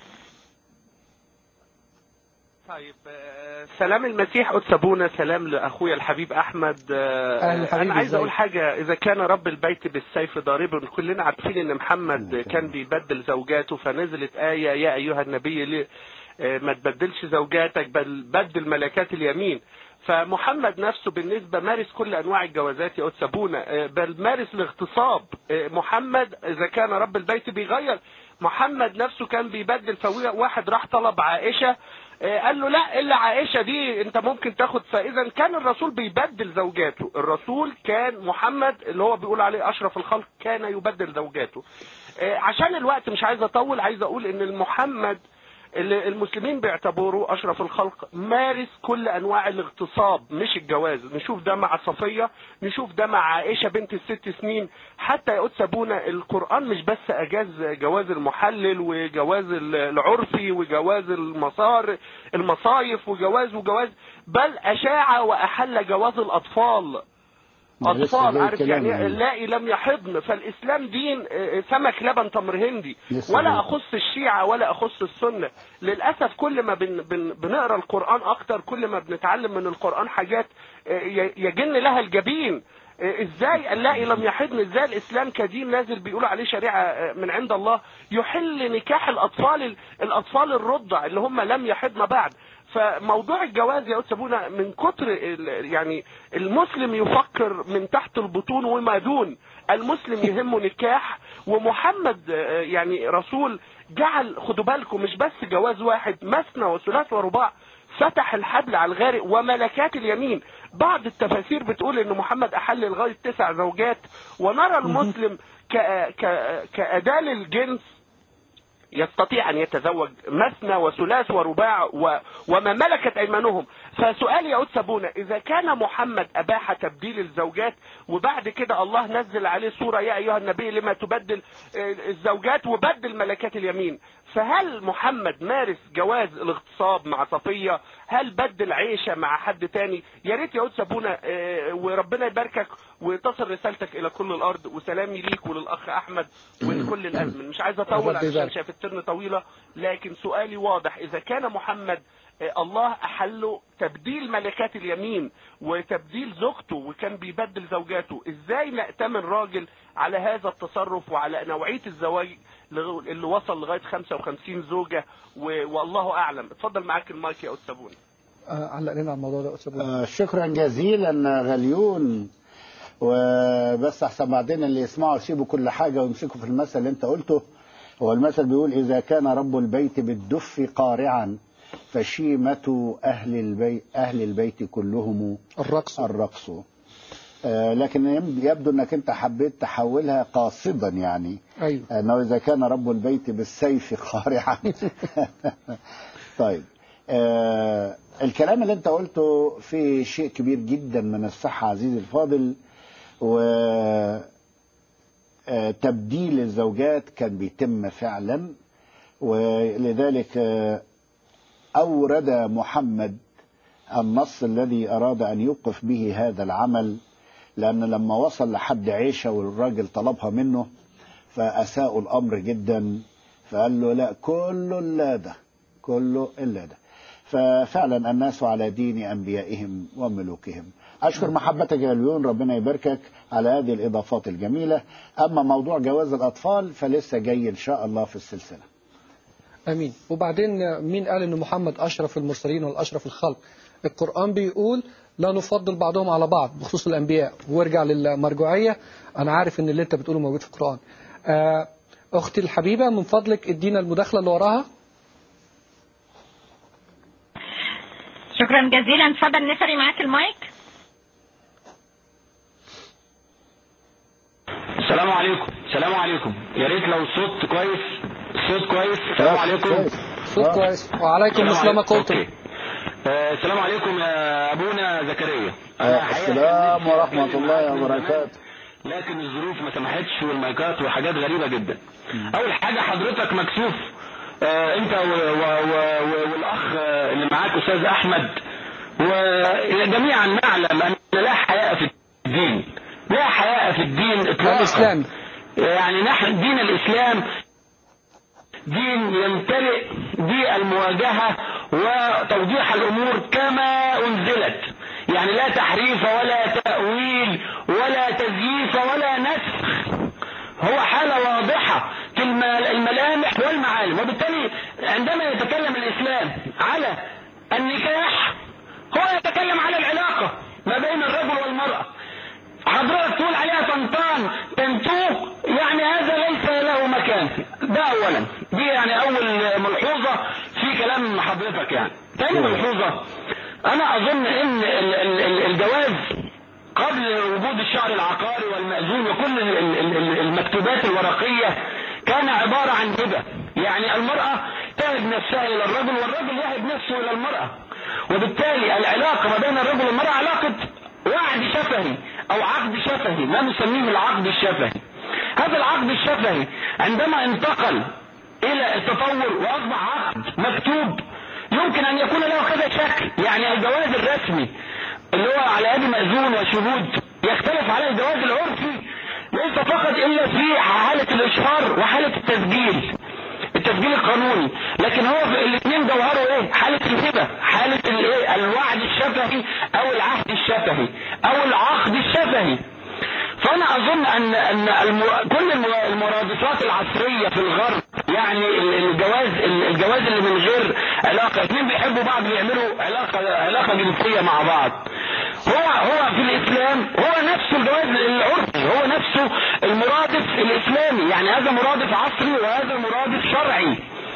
طيب سلام المسيح قدس ابونا، سلام لاخويا الحبيب احمد. انا عايز اقول حاجه. اذا كان رب البيت بالسيف ضاربا، كلنا عارفين ان محمد كان بيبدل زوجاته، فنزلت ايه يا ايها النبي ما تبدلش زوجاتك بل بدل ملكات اليمين. فمحمد نفسه بالنسبة مارس كل أنواع الجوازات يا قدس أبونا، بل مارس الاغتصاب. محمد إذا كان رب البيت بيغير، محمد نفسه كان بيبدل. فواحد راح طلب عائشة، قال له لا إلا عائشة دي أنت ممكن تاخد. فإذا كان الرسول بيبدل زوجاته. الرسول كان محمد اللي هو بيقول عليه أشرف الخلق كان يبدل زوجاته. عشان الوقت مش عايز أطول، عايز أقول إن المحمد اللي المسلمين بيعتبروا أشرف الخلق مارس كل أنواع الاغتصاب مش الجواز. نشوف ده مع صفية، نشوف ده مع عائشة بنت ال6 سنين. حتى يا قدس أبونا القرآن مش بس أجاز جواز المحلل وجواز العرفي وجواز المصايف وجواز بل أشاع وأحل جواز الأطفال. أطفال عارف يعني اللائي لم يحضن. فالإسلام دين سمك لبن تمر هندي. ولا أخص الشيعة ولا أخص السنة. للأسف كل ما بنقرأ القرآن أكتر، كل ما بنتعلم من القرآن حاجات يجن لها الجبين. ازاي اللائي لم يحضن؟ ازاي الإسلام كدين نازل بيقول عليه شريعة من عند الله يحل نكاح الأطفال الرضع اللي هم لم يحضن بعد. فموضوع الجواز يا قدس أبونا من كتر يعني المسلم يفكر من تحت البطون وما دون. المسلم يهمه نكاح. ومحمد يعني رسول جعل، خدوا بالكم، مش بس جواز واحد، مثنى وثلاث ورباع. فتح الحبل على الغارق وملكات اليمين. بعض التفاسير بتقول ان محمد احل لغاية 9 زوجات. ونرى المسلم كأداة للجنس يستطيع أن يتزوج مثنى وثلاث ورباع وما ملكت أيمانهم. فسؤال يا قدس أبونا، إذا كان محمد أباح تبديل الزوجات وبعد كده الله نزل عليه سورة يا أيها النبي لما تبدل الزوجات وبدل ملكات اليمين، فهل محمد مارس جواز الاغتصاب مع صفية؟ هل بدل عيشة مع حد تاني؟ يا ريت يا قدس أبونا وربنا يباركك وتصل رسالتك إلى كل الأرض. وسلامي ليك وللأخ أحمد ولكل الأزمن. مش عايز أطول عشان شايف الترن طويلة، لكن سؤالي واضح. إذا كان محمد الله أحله تبديل ملكات اليمين وتبديل زوجته وكان بيبدل زوجاته، إزاي نأتمن راجل على هذا التصرف وعلى نوعية الزواج اللي وصل لغاية 55 زوجة والله أعلم؟ اتفضل معاك المايك يا قدس أبونا. علق لنا على الموضوع ده قدس أبونا. شكرا جزيلا غليون. وبس أحسن بعدين اللي يسمعوا يسيبوا كل حاجة ويمسكوا في المثل اللي انت قلته. هو المثل بيقول إذا كان رب البيت بالدف قارعا فشيمة أهل البيت كلهم الرقص. لكن يبدو أنك أنت حبيت تحولها قاصدا يعني. أيوه. أنه إذا كان رب البيت بالسيف قارعا. طيب الكلام اللي أنت قلته فيه شيء كبير جدا من الصحة عزيزي الفاضل. وتبديل الزوجات كان بيتم فعلا، ولذلك أورد محمد النص الذي أراد أن يوقف به هذا العمل. لأن لما وصل لحد عيشة والراجل طلبها منه فأساءوا الأمر جدا، فقال له لا كله إلا ده. ففعلا الناس على دين أنبيائهم وملوكهم. أشكر محبتك يا ليون، ربنا يباركك على هذه الإضافات الجميلة. أما موضوع جواز الأطفال فلسه جاي إن شاء الله في السلسلة. أمين. وبعدين مين قال إن محمد أشرف المرسلين والأشرف الخلق؟ القرآن بيقول لا نفضل بعضهم على بعض بخصوص الأنبياء. وارجع للمرجوعية، أنا عارف إن اللي أنت بتقوله موجود في القرآن. أختي الحبيبة من فضلك ادينا المداخلة اللي وراها. شكرا جزيلا. اتفضل نفري، معاك المايك. السلام عليكم. السلام عليكم. يا ريت لو الصوت كويس. الصوت كويس. السلام عليكم. صوت كويس. وعليكم السلام قلتم. السلام عليكم يا ابونا زكريا. السلام ورحمة الله وبركاته. لكن الظروف ما سمحتش والمايكات وحاجات غريبة جدا. اول حاجة حضرتك مكسوف انت والاخ اللي معاك استاذ احمد، وجميعا نعلم ان لا حياء في الدين، لا حياء في الدين اطلاقا. الاسلام يعني نحن دين الاسلام دين يمتلئ بالمواجهة وتوضيح الامور كما انزلت، يعني لا تحريف ولا تأويل ولا تزييف ولا نسخ، هو حالة واضحة في الملامح والمعالم. وبالتالي عندما يتكلم الإسلام على النكاح هو يتكلم على العلاقة ما بين الرجل والمرأة. حضرتك تقول عليها طنطان تنتوه، يعني هذا ليس له مكان. ده أولا، دي يعني أول ملحوظة في كلام حضرتك. يعني تاني ملحوظة، أنا أظن إن الجواز قبل وجود الشعر العقاري والمأذون وكل المكتوبات الورقية كان عبارة عن هبة، يعني المرأة تهب نفسها إلى الرجل والرجل يهب نفسه إلى المرأة، وبالتالي العلاقة ما بين الرجل والمرأة علاقة وعد شفهي أو عقد شفهي، ما نسميه العقد الشفهي. هذا العقد الشفهي عندما انتقل إلى التطور وأصبح عقد مكتوب يمكن أن يكون له كذا شكل. يعني الجواز الرسمي اللي هو على يد مأذون وشهود يختلف على الجواز العرفي، ليس فقط إلا في حالة الإشهار وحالة التسجيل القانوني، لكن هو في الاثنين جوهره ايه؟ حالة الهبة، حالة الايه؟ الوعد الشفهي او العهد الشفهي او العقد الشفهي. فانا اظن ان كل المرادفات العصرية في الغرب، يعني الجواز اللي من غير علاقة، اثنين بيحبوا بعض بيعملوا علاقة جنسية مع بعض، هو في الاسلام هو نفسه الجواز العرفي، هو نفسه المرادف الاسلامي. يعني هذا مرادف عصري وهذا مرادف شرعي،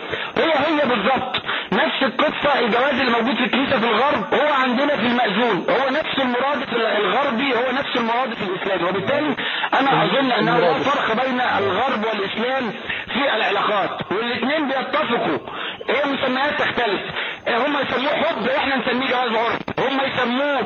هي بالضبط نفس القصة. الجواز اللي موجود في الكنيسة في الغرب هو عندنا في المأذون، هو نفس المرادف الغربي، هو نفس المرادف الإسلامي. وبالتالي أنا أظن أنه لا فرق بين الغرب والإسلام في العلاقات، والاثنين بيتفقوا. هي مسميات تختلف، هم يسموه حب احنا نسميه جواز عرف، هم يسموه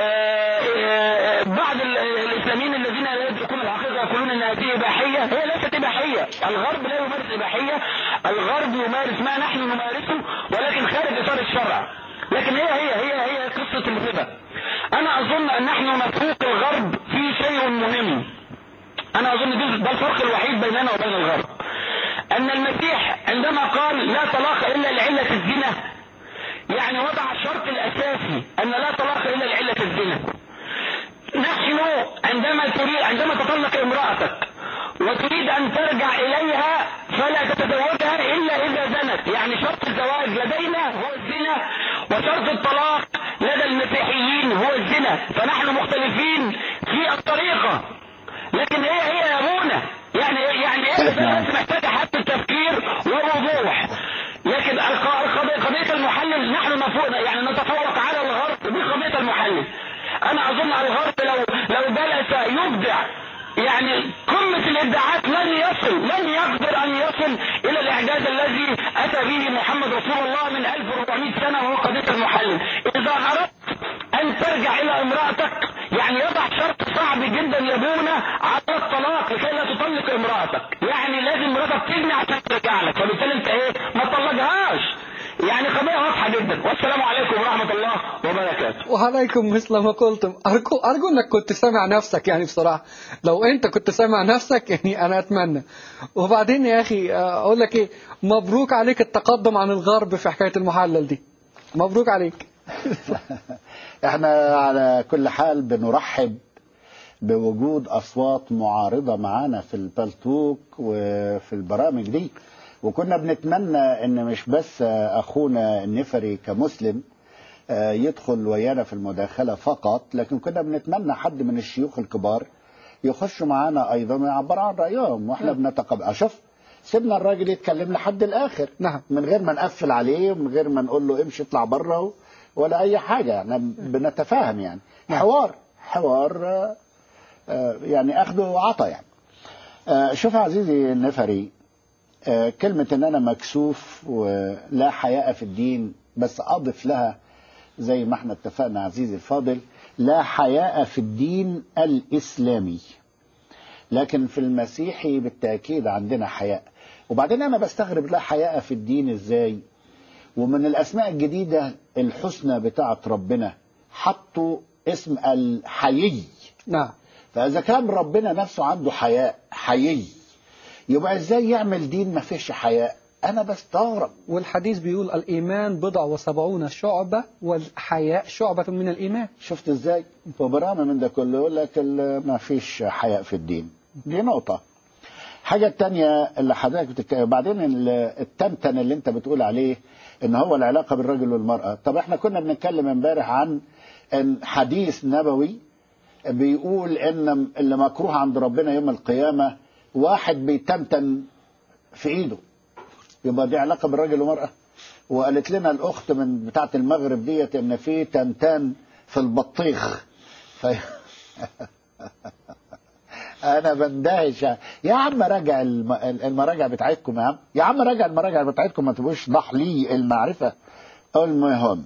بعض الإسلاميين الذين لا يدركون الحقيقة يقولون أن هذه إباحية. هي ليست إباحية، الغرب لا يمارس إباحية، الغرب يمارس ما نحن نمارسه ولكن خارج إطار الشرع. لكن هي قصة الهبة. أنا أظن أن نحن نفوق الغرب في شيء مهم. أنا أظن ده الفرق الوحيد بيننا وبين الغرب، أن المسيح عندما قال لا طلاق إلا لعلة الزنا، يعني وضع الشرط الأساسي أن لا طلاق إلا لعلة الزنا. نحن عندما تطلق امرأتك وتريد أن ترجع إليها فلا تتزوجها إلا إذا زنت، يعني شرط الزواج لدينا هو الزنا، وشرط الطلاق لدى المسيحيين هو الزنا. فنحن مختلفين في الطريقة، لكن هي يا أبونا، يعني بس محتاجة حتى التفكير ووضوح. لكن قضية المحلل نحن نتفوق على الغرب بقضية المحلل. أنا أظن الغرب لو جلس يبدع يعني قمة الإبداعات لن يقدر أن يصل إلى الإعجاز الذي أتى به محمد رسول الله من 1400 سنة، وهو قضية المحلل. إذا أردت أن ترجع إلى امرأتك يعني يضع شرط صعب جدا يبونه على الطلاق لكي لا تطلق امرأتك، يعني لازم امرأتك تجني عشان ترجع لك، فبالتالي أنت ما تطلقهاش. يعني قضية واضحة جدا. والسلام عليكم ورحمة الله وبركاته. وعليكم مثل ما قلتم. أرجو أنك كنت سامع نفسك، يعني بصراحة لو أنت كنت سامع نفسك يعني أنا أتمنى. وبعدين يا أخي أقول لك إيه، مبروك عليك التقدم عن الغرب في حكاية المحلل دي. مبروك عليك. احنا على كل حال بنرحب بوجود أصوات معارضة معانا في البلتوك وفي البرامج دي، وكنا بنتمنى ان مش بس أخونا النفري كمسلم يدخل ويانا في المداخلة فقط، لكن كنا بنتمنى حد من الشيوخ الكبار يخشوا معانا أيضا ويعبر عن رأيهم، واحنا بنتقبل. شوف سيبنا الراجل يتكلم لحد الآخر، نعم، من غير ما نقفل عليه ومن غير ما نقول له امشي اطلع بره ولا أي حاجة، يعني بنتفاهم يعني. حوار يعني أخذ وعطى يعني. شوف عزيزي النفري، كلمة ان انا مكسوف ولا حياء في الدين، بس اضف لها زي ما احنا اتفقنا عزيزي الفاضل، لا حياء في الدين الاسلامي، لكن في المسيحي بالتأكيد عندنا حياء. وبعدين انا بستغرب لا حياء في الدين ازاي، ومن الاسماء الجديدة الحسنى بتاعت ربنا حطوا اسم الحيي. نعم. فاذا كان ربنا نفسه عنده حياء حيي، يبقى ازاي يعمل دين ما فيش حياء؟ انا بستغرب. والحديث بيقول الإيمان 70 شعبة والحياء شعبة من الإيمان. شفت ازاي؟ وبرغم من ده كله يقول لك ما فيش حياء في الدين. دي نقطة. حاجة التانية اللي حضرتك بعدين التمتن اللي انت بتقول عليه ان هو العلاقة بالرجل والمرأة. طب احنا كنا بنتكلم امبارح عن ان حديث نبوي بيقول ان اللي مكروه عند ربنا يوم القيامة واحد بيتمتن في ايده، يبقى دي علاقة بالراجل والمرأة. وقالت لنا الاخت من بتاعة المغرب ديت ان في تمتان في البطيخ انا بندهش. يا عم راجع المراجع بتاعتكم، يا عم راجع المراجع بتاعتكم، ما تبقوش ضحلي المعرفة. المهم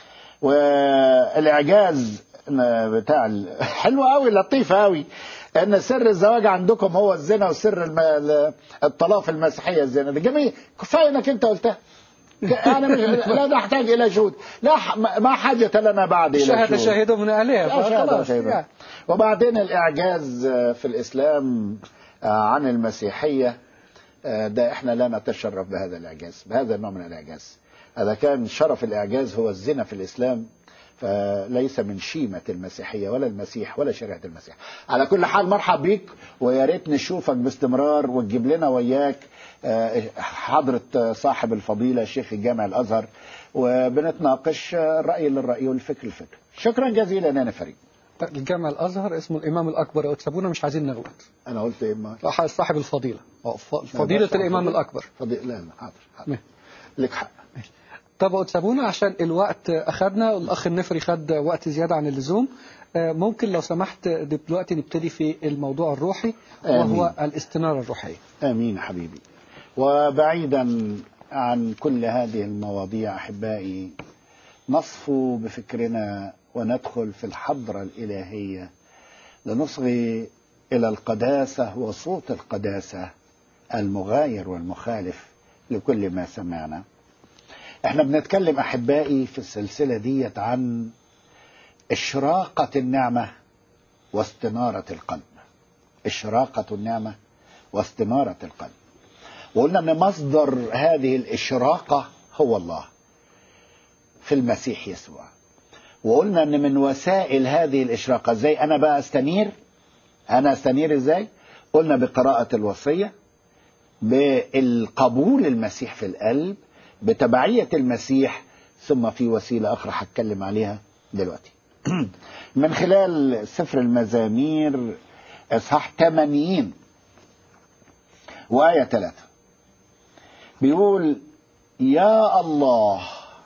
والاعجاز بتاع حلو قوي لطيف قوي ان سر الزواج عندكم هو الزنا، وسر الطلاق في المسيحيه الزنا. ده جميل، كفايه انك انت قلتها. انا مش لا نحتاج الى شهود، لا ما حاجه لنا بعد الى شهد شاهد من اهلها خلاص. وبعدين الاعجاز في الاسلام عن المسيحيه ده احنا لا نتشرف بهذا الاعجاز، بهذا النوع من الاعجاز. اذا كان شرف الاعجاز هو الزنا في الاسلام، فليس من شيمة المسيحية ولا المسيح ولا شريعة المسيح. على كل حال مرحب بيك، ويا ريت نشوفك باستمرار وتجيب لنا وياك حضرة صاحب الفضيلة شيخ الجامع الأزهر، وبنتناقش الرأي للرأي والفكر للفكر. شكرا جزيلا يا نفري. الجامع الأزهر اسمه الإمام الأكبر، وتسابونا مش عايزين نغلط. أنا قلت إيه؟ صاحب الفضيلة، فضيلة الإمام الأكبر. لا حاضر لك حق. طب تسابونا عشان الوقت أخذنا، والأخ النفري خد وقت زيادة عن اللزوم. ممكن لو سمحت دلوقتي نبتدي في الموضوع الروحي وهو الاستنارة الروحية. آمين حبيبي. وبعيدا عن كل هذه المواضيع أحبائي، نصفو بفكرنا وندخل في الحضرة الإلهية لنصغي إلى القداسة وصوت القداسة المغاير والمخالف لكل ما سمعنا. احنا بنتكلم أحبائي في السلسلة ديت عن إشراقة النعمة واستنارة القلب. إشراقة النعمة واستنارة القلب. وقلنا أن مصدر هذه الإشراقة هو الله في المسيح يسوع. وقلنا أن من وسائل هذه الإشراقة ازاي أنا بقى أستنير. أنا أستنير ازاي؟ قلنا بقراءة الوصية، بالقبول المسيح في القلب، بتبعية المسيح، ثم في وسيلة أخرى هتكلم عليها دلوقتي من خلال سفر المزامير إصحاح 80 وآية 3 بيقول: يا الله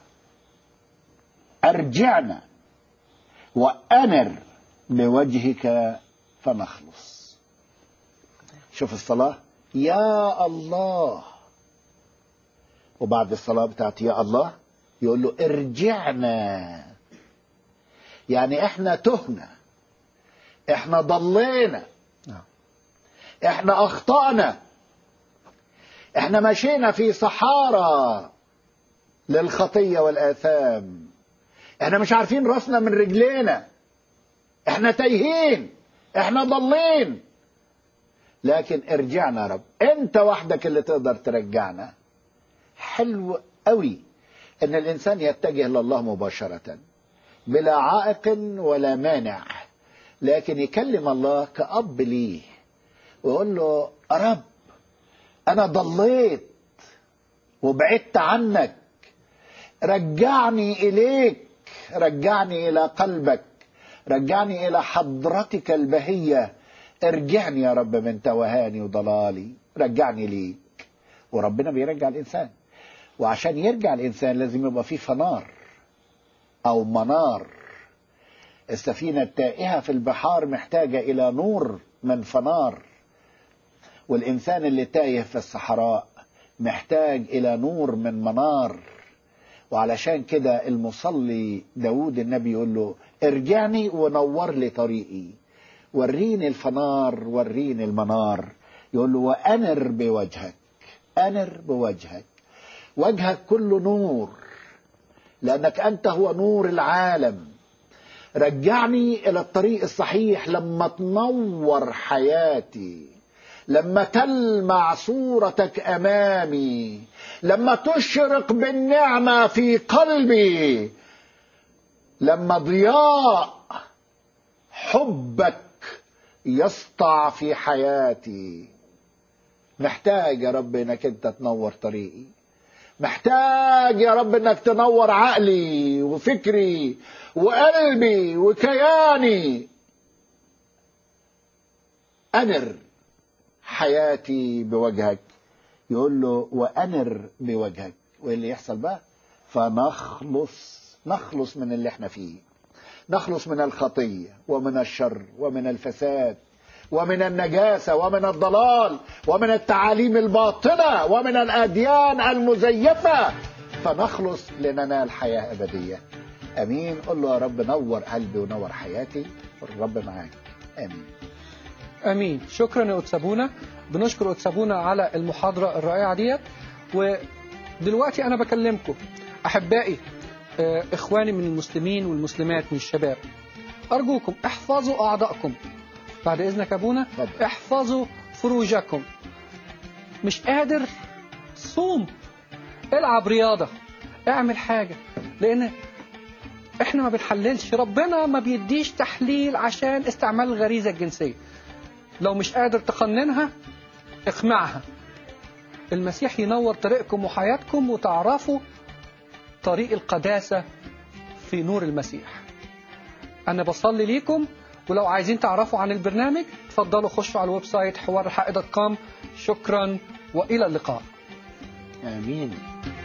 أرجعنا وأنر بوجهك فنخلص. شوف الصلاة، يا الله، وبعد الصلاة بتاعت يا الله يقول له ارجعنا. يعني احنا تهنا، احنا ضلينا، احنا اخطأنا، احنا مشينا في صحارى للخطية والآثام، احنا مش عارفين راسنا من رجلينا، احنا تايهين، احنا ضلين. لكن ارجعنا يا رب، انت وحدك اللي تقدر ترجعنا. حلو قوي ان الانسان يتجه لله مباشرة بلا عائق ولا مانع، لكن يكلم الله كأب ليه ويقول له رب انا ضليت وبعدت عنك، رجعني اليك، رجعني الى قلبك، رجعني الى حضرتك البهية، ارجعني يا رب من توهاني وضلالي، رجعني ليك. وربنا بيرجع الانسان، وعشان يرجع الانسان لازم يبقى فيه فنار او منار. السفينة التائهة في البحار محتاجة الى نور من فنار، والانسان اللي تايه في الصحراء محتاج الى نور من منار. وعلشان كده المصلي داود النبي يقول له ارجعني ونور لي طريقي، وريني الفنار، وريني المنار. يقول له وأنر بوجهك، أنر بوجهك، وجهك كله نور لأنك أنت هو نور العالم. رجعني إلى الطريق الصحيح لما تنور حياتي، لما تلمع صورتك أمامي، لما تشرق بالنعمة في قلبي، لما ضياء حبك يسطع في حياتي. محتاج يا رب انك انت تنور طريقي، محتاج يا رب انك تنور عقلي وفكري وقلبي وكياني. أنر حياتي بوجهك. يقول له وأنر بوجهك، واللي يحصل بقى نخلص من اللي احنا فيه، نخلص من الخطية ومن الشر ومن الفساد ومن النجاسة ومن الضلال ومن التعاليم الباطلة ومن الأديان المزيفة، فنخلص لننال حياة أبدية. أمين. قل له يا رب نور قلبي ونور حياتي، والرب معاك. آمين. امين. شكرا يا أتسابونا، بنشكر أتسابونا على المحاضرة الرائعة ديت. ودلوقتي انا بكلمكم احبائي، اخواني من المسلمين والمسلمات من الشباب، ارجوكم احفظوا اعضائكم بعد اذنك ابونا. احفظوا فروجكم. مش قادر صوم، العب رياضة، اعمل حاجة، لان احنا ما بنحللش، ربنا ما بيديش تحليل عشان استعمال الغريزة الجنسية. لو مش قادر تقننها اقمعها. المسيح ينور طريقكم وحياتكم وتعرفوا طريق القداسة في نور المسيح. أنا بصلي ليكم، ولو عايزين تعرفوا عن البرنامج تفضلوا خشوا على الويب سايت حوار الحق.com. شكرا وإلى اللقاء. آمين.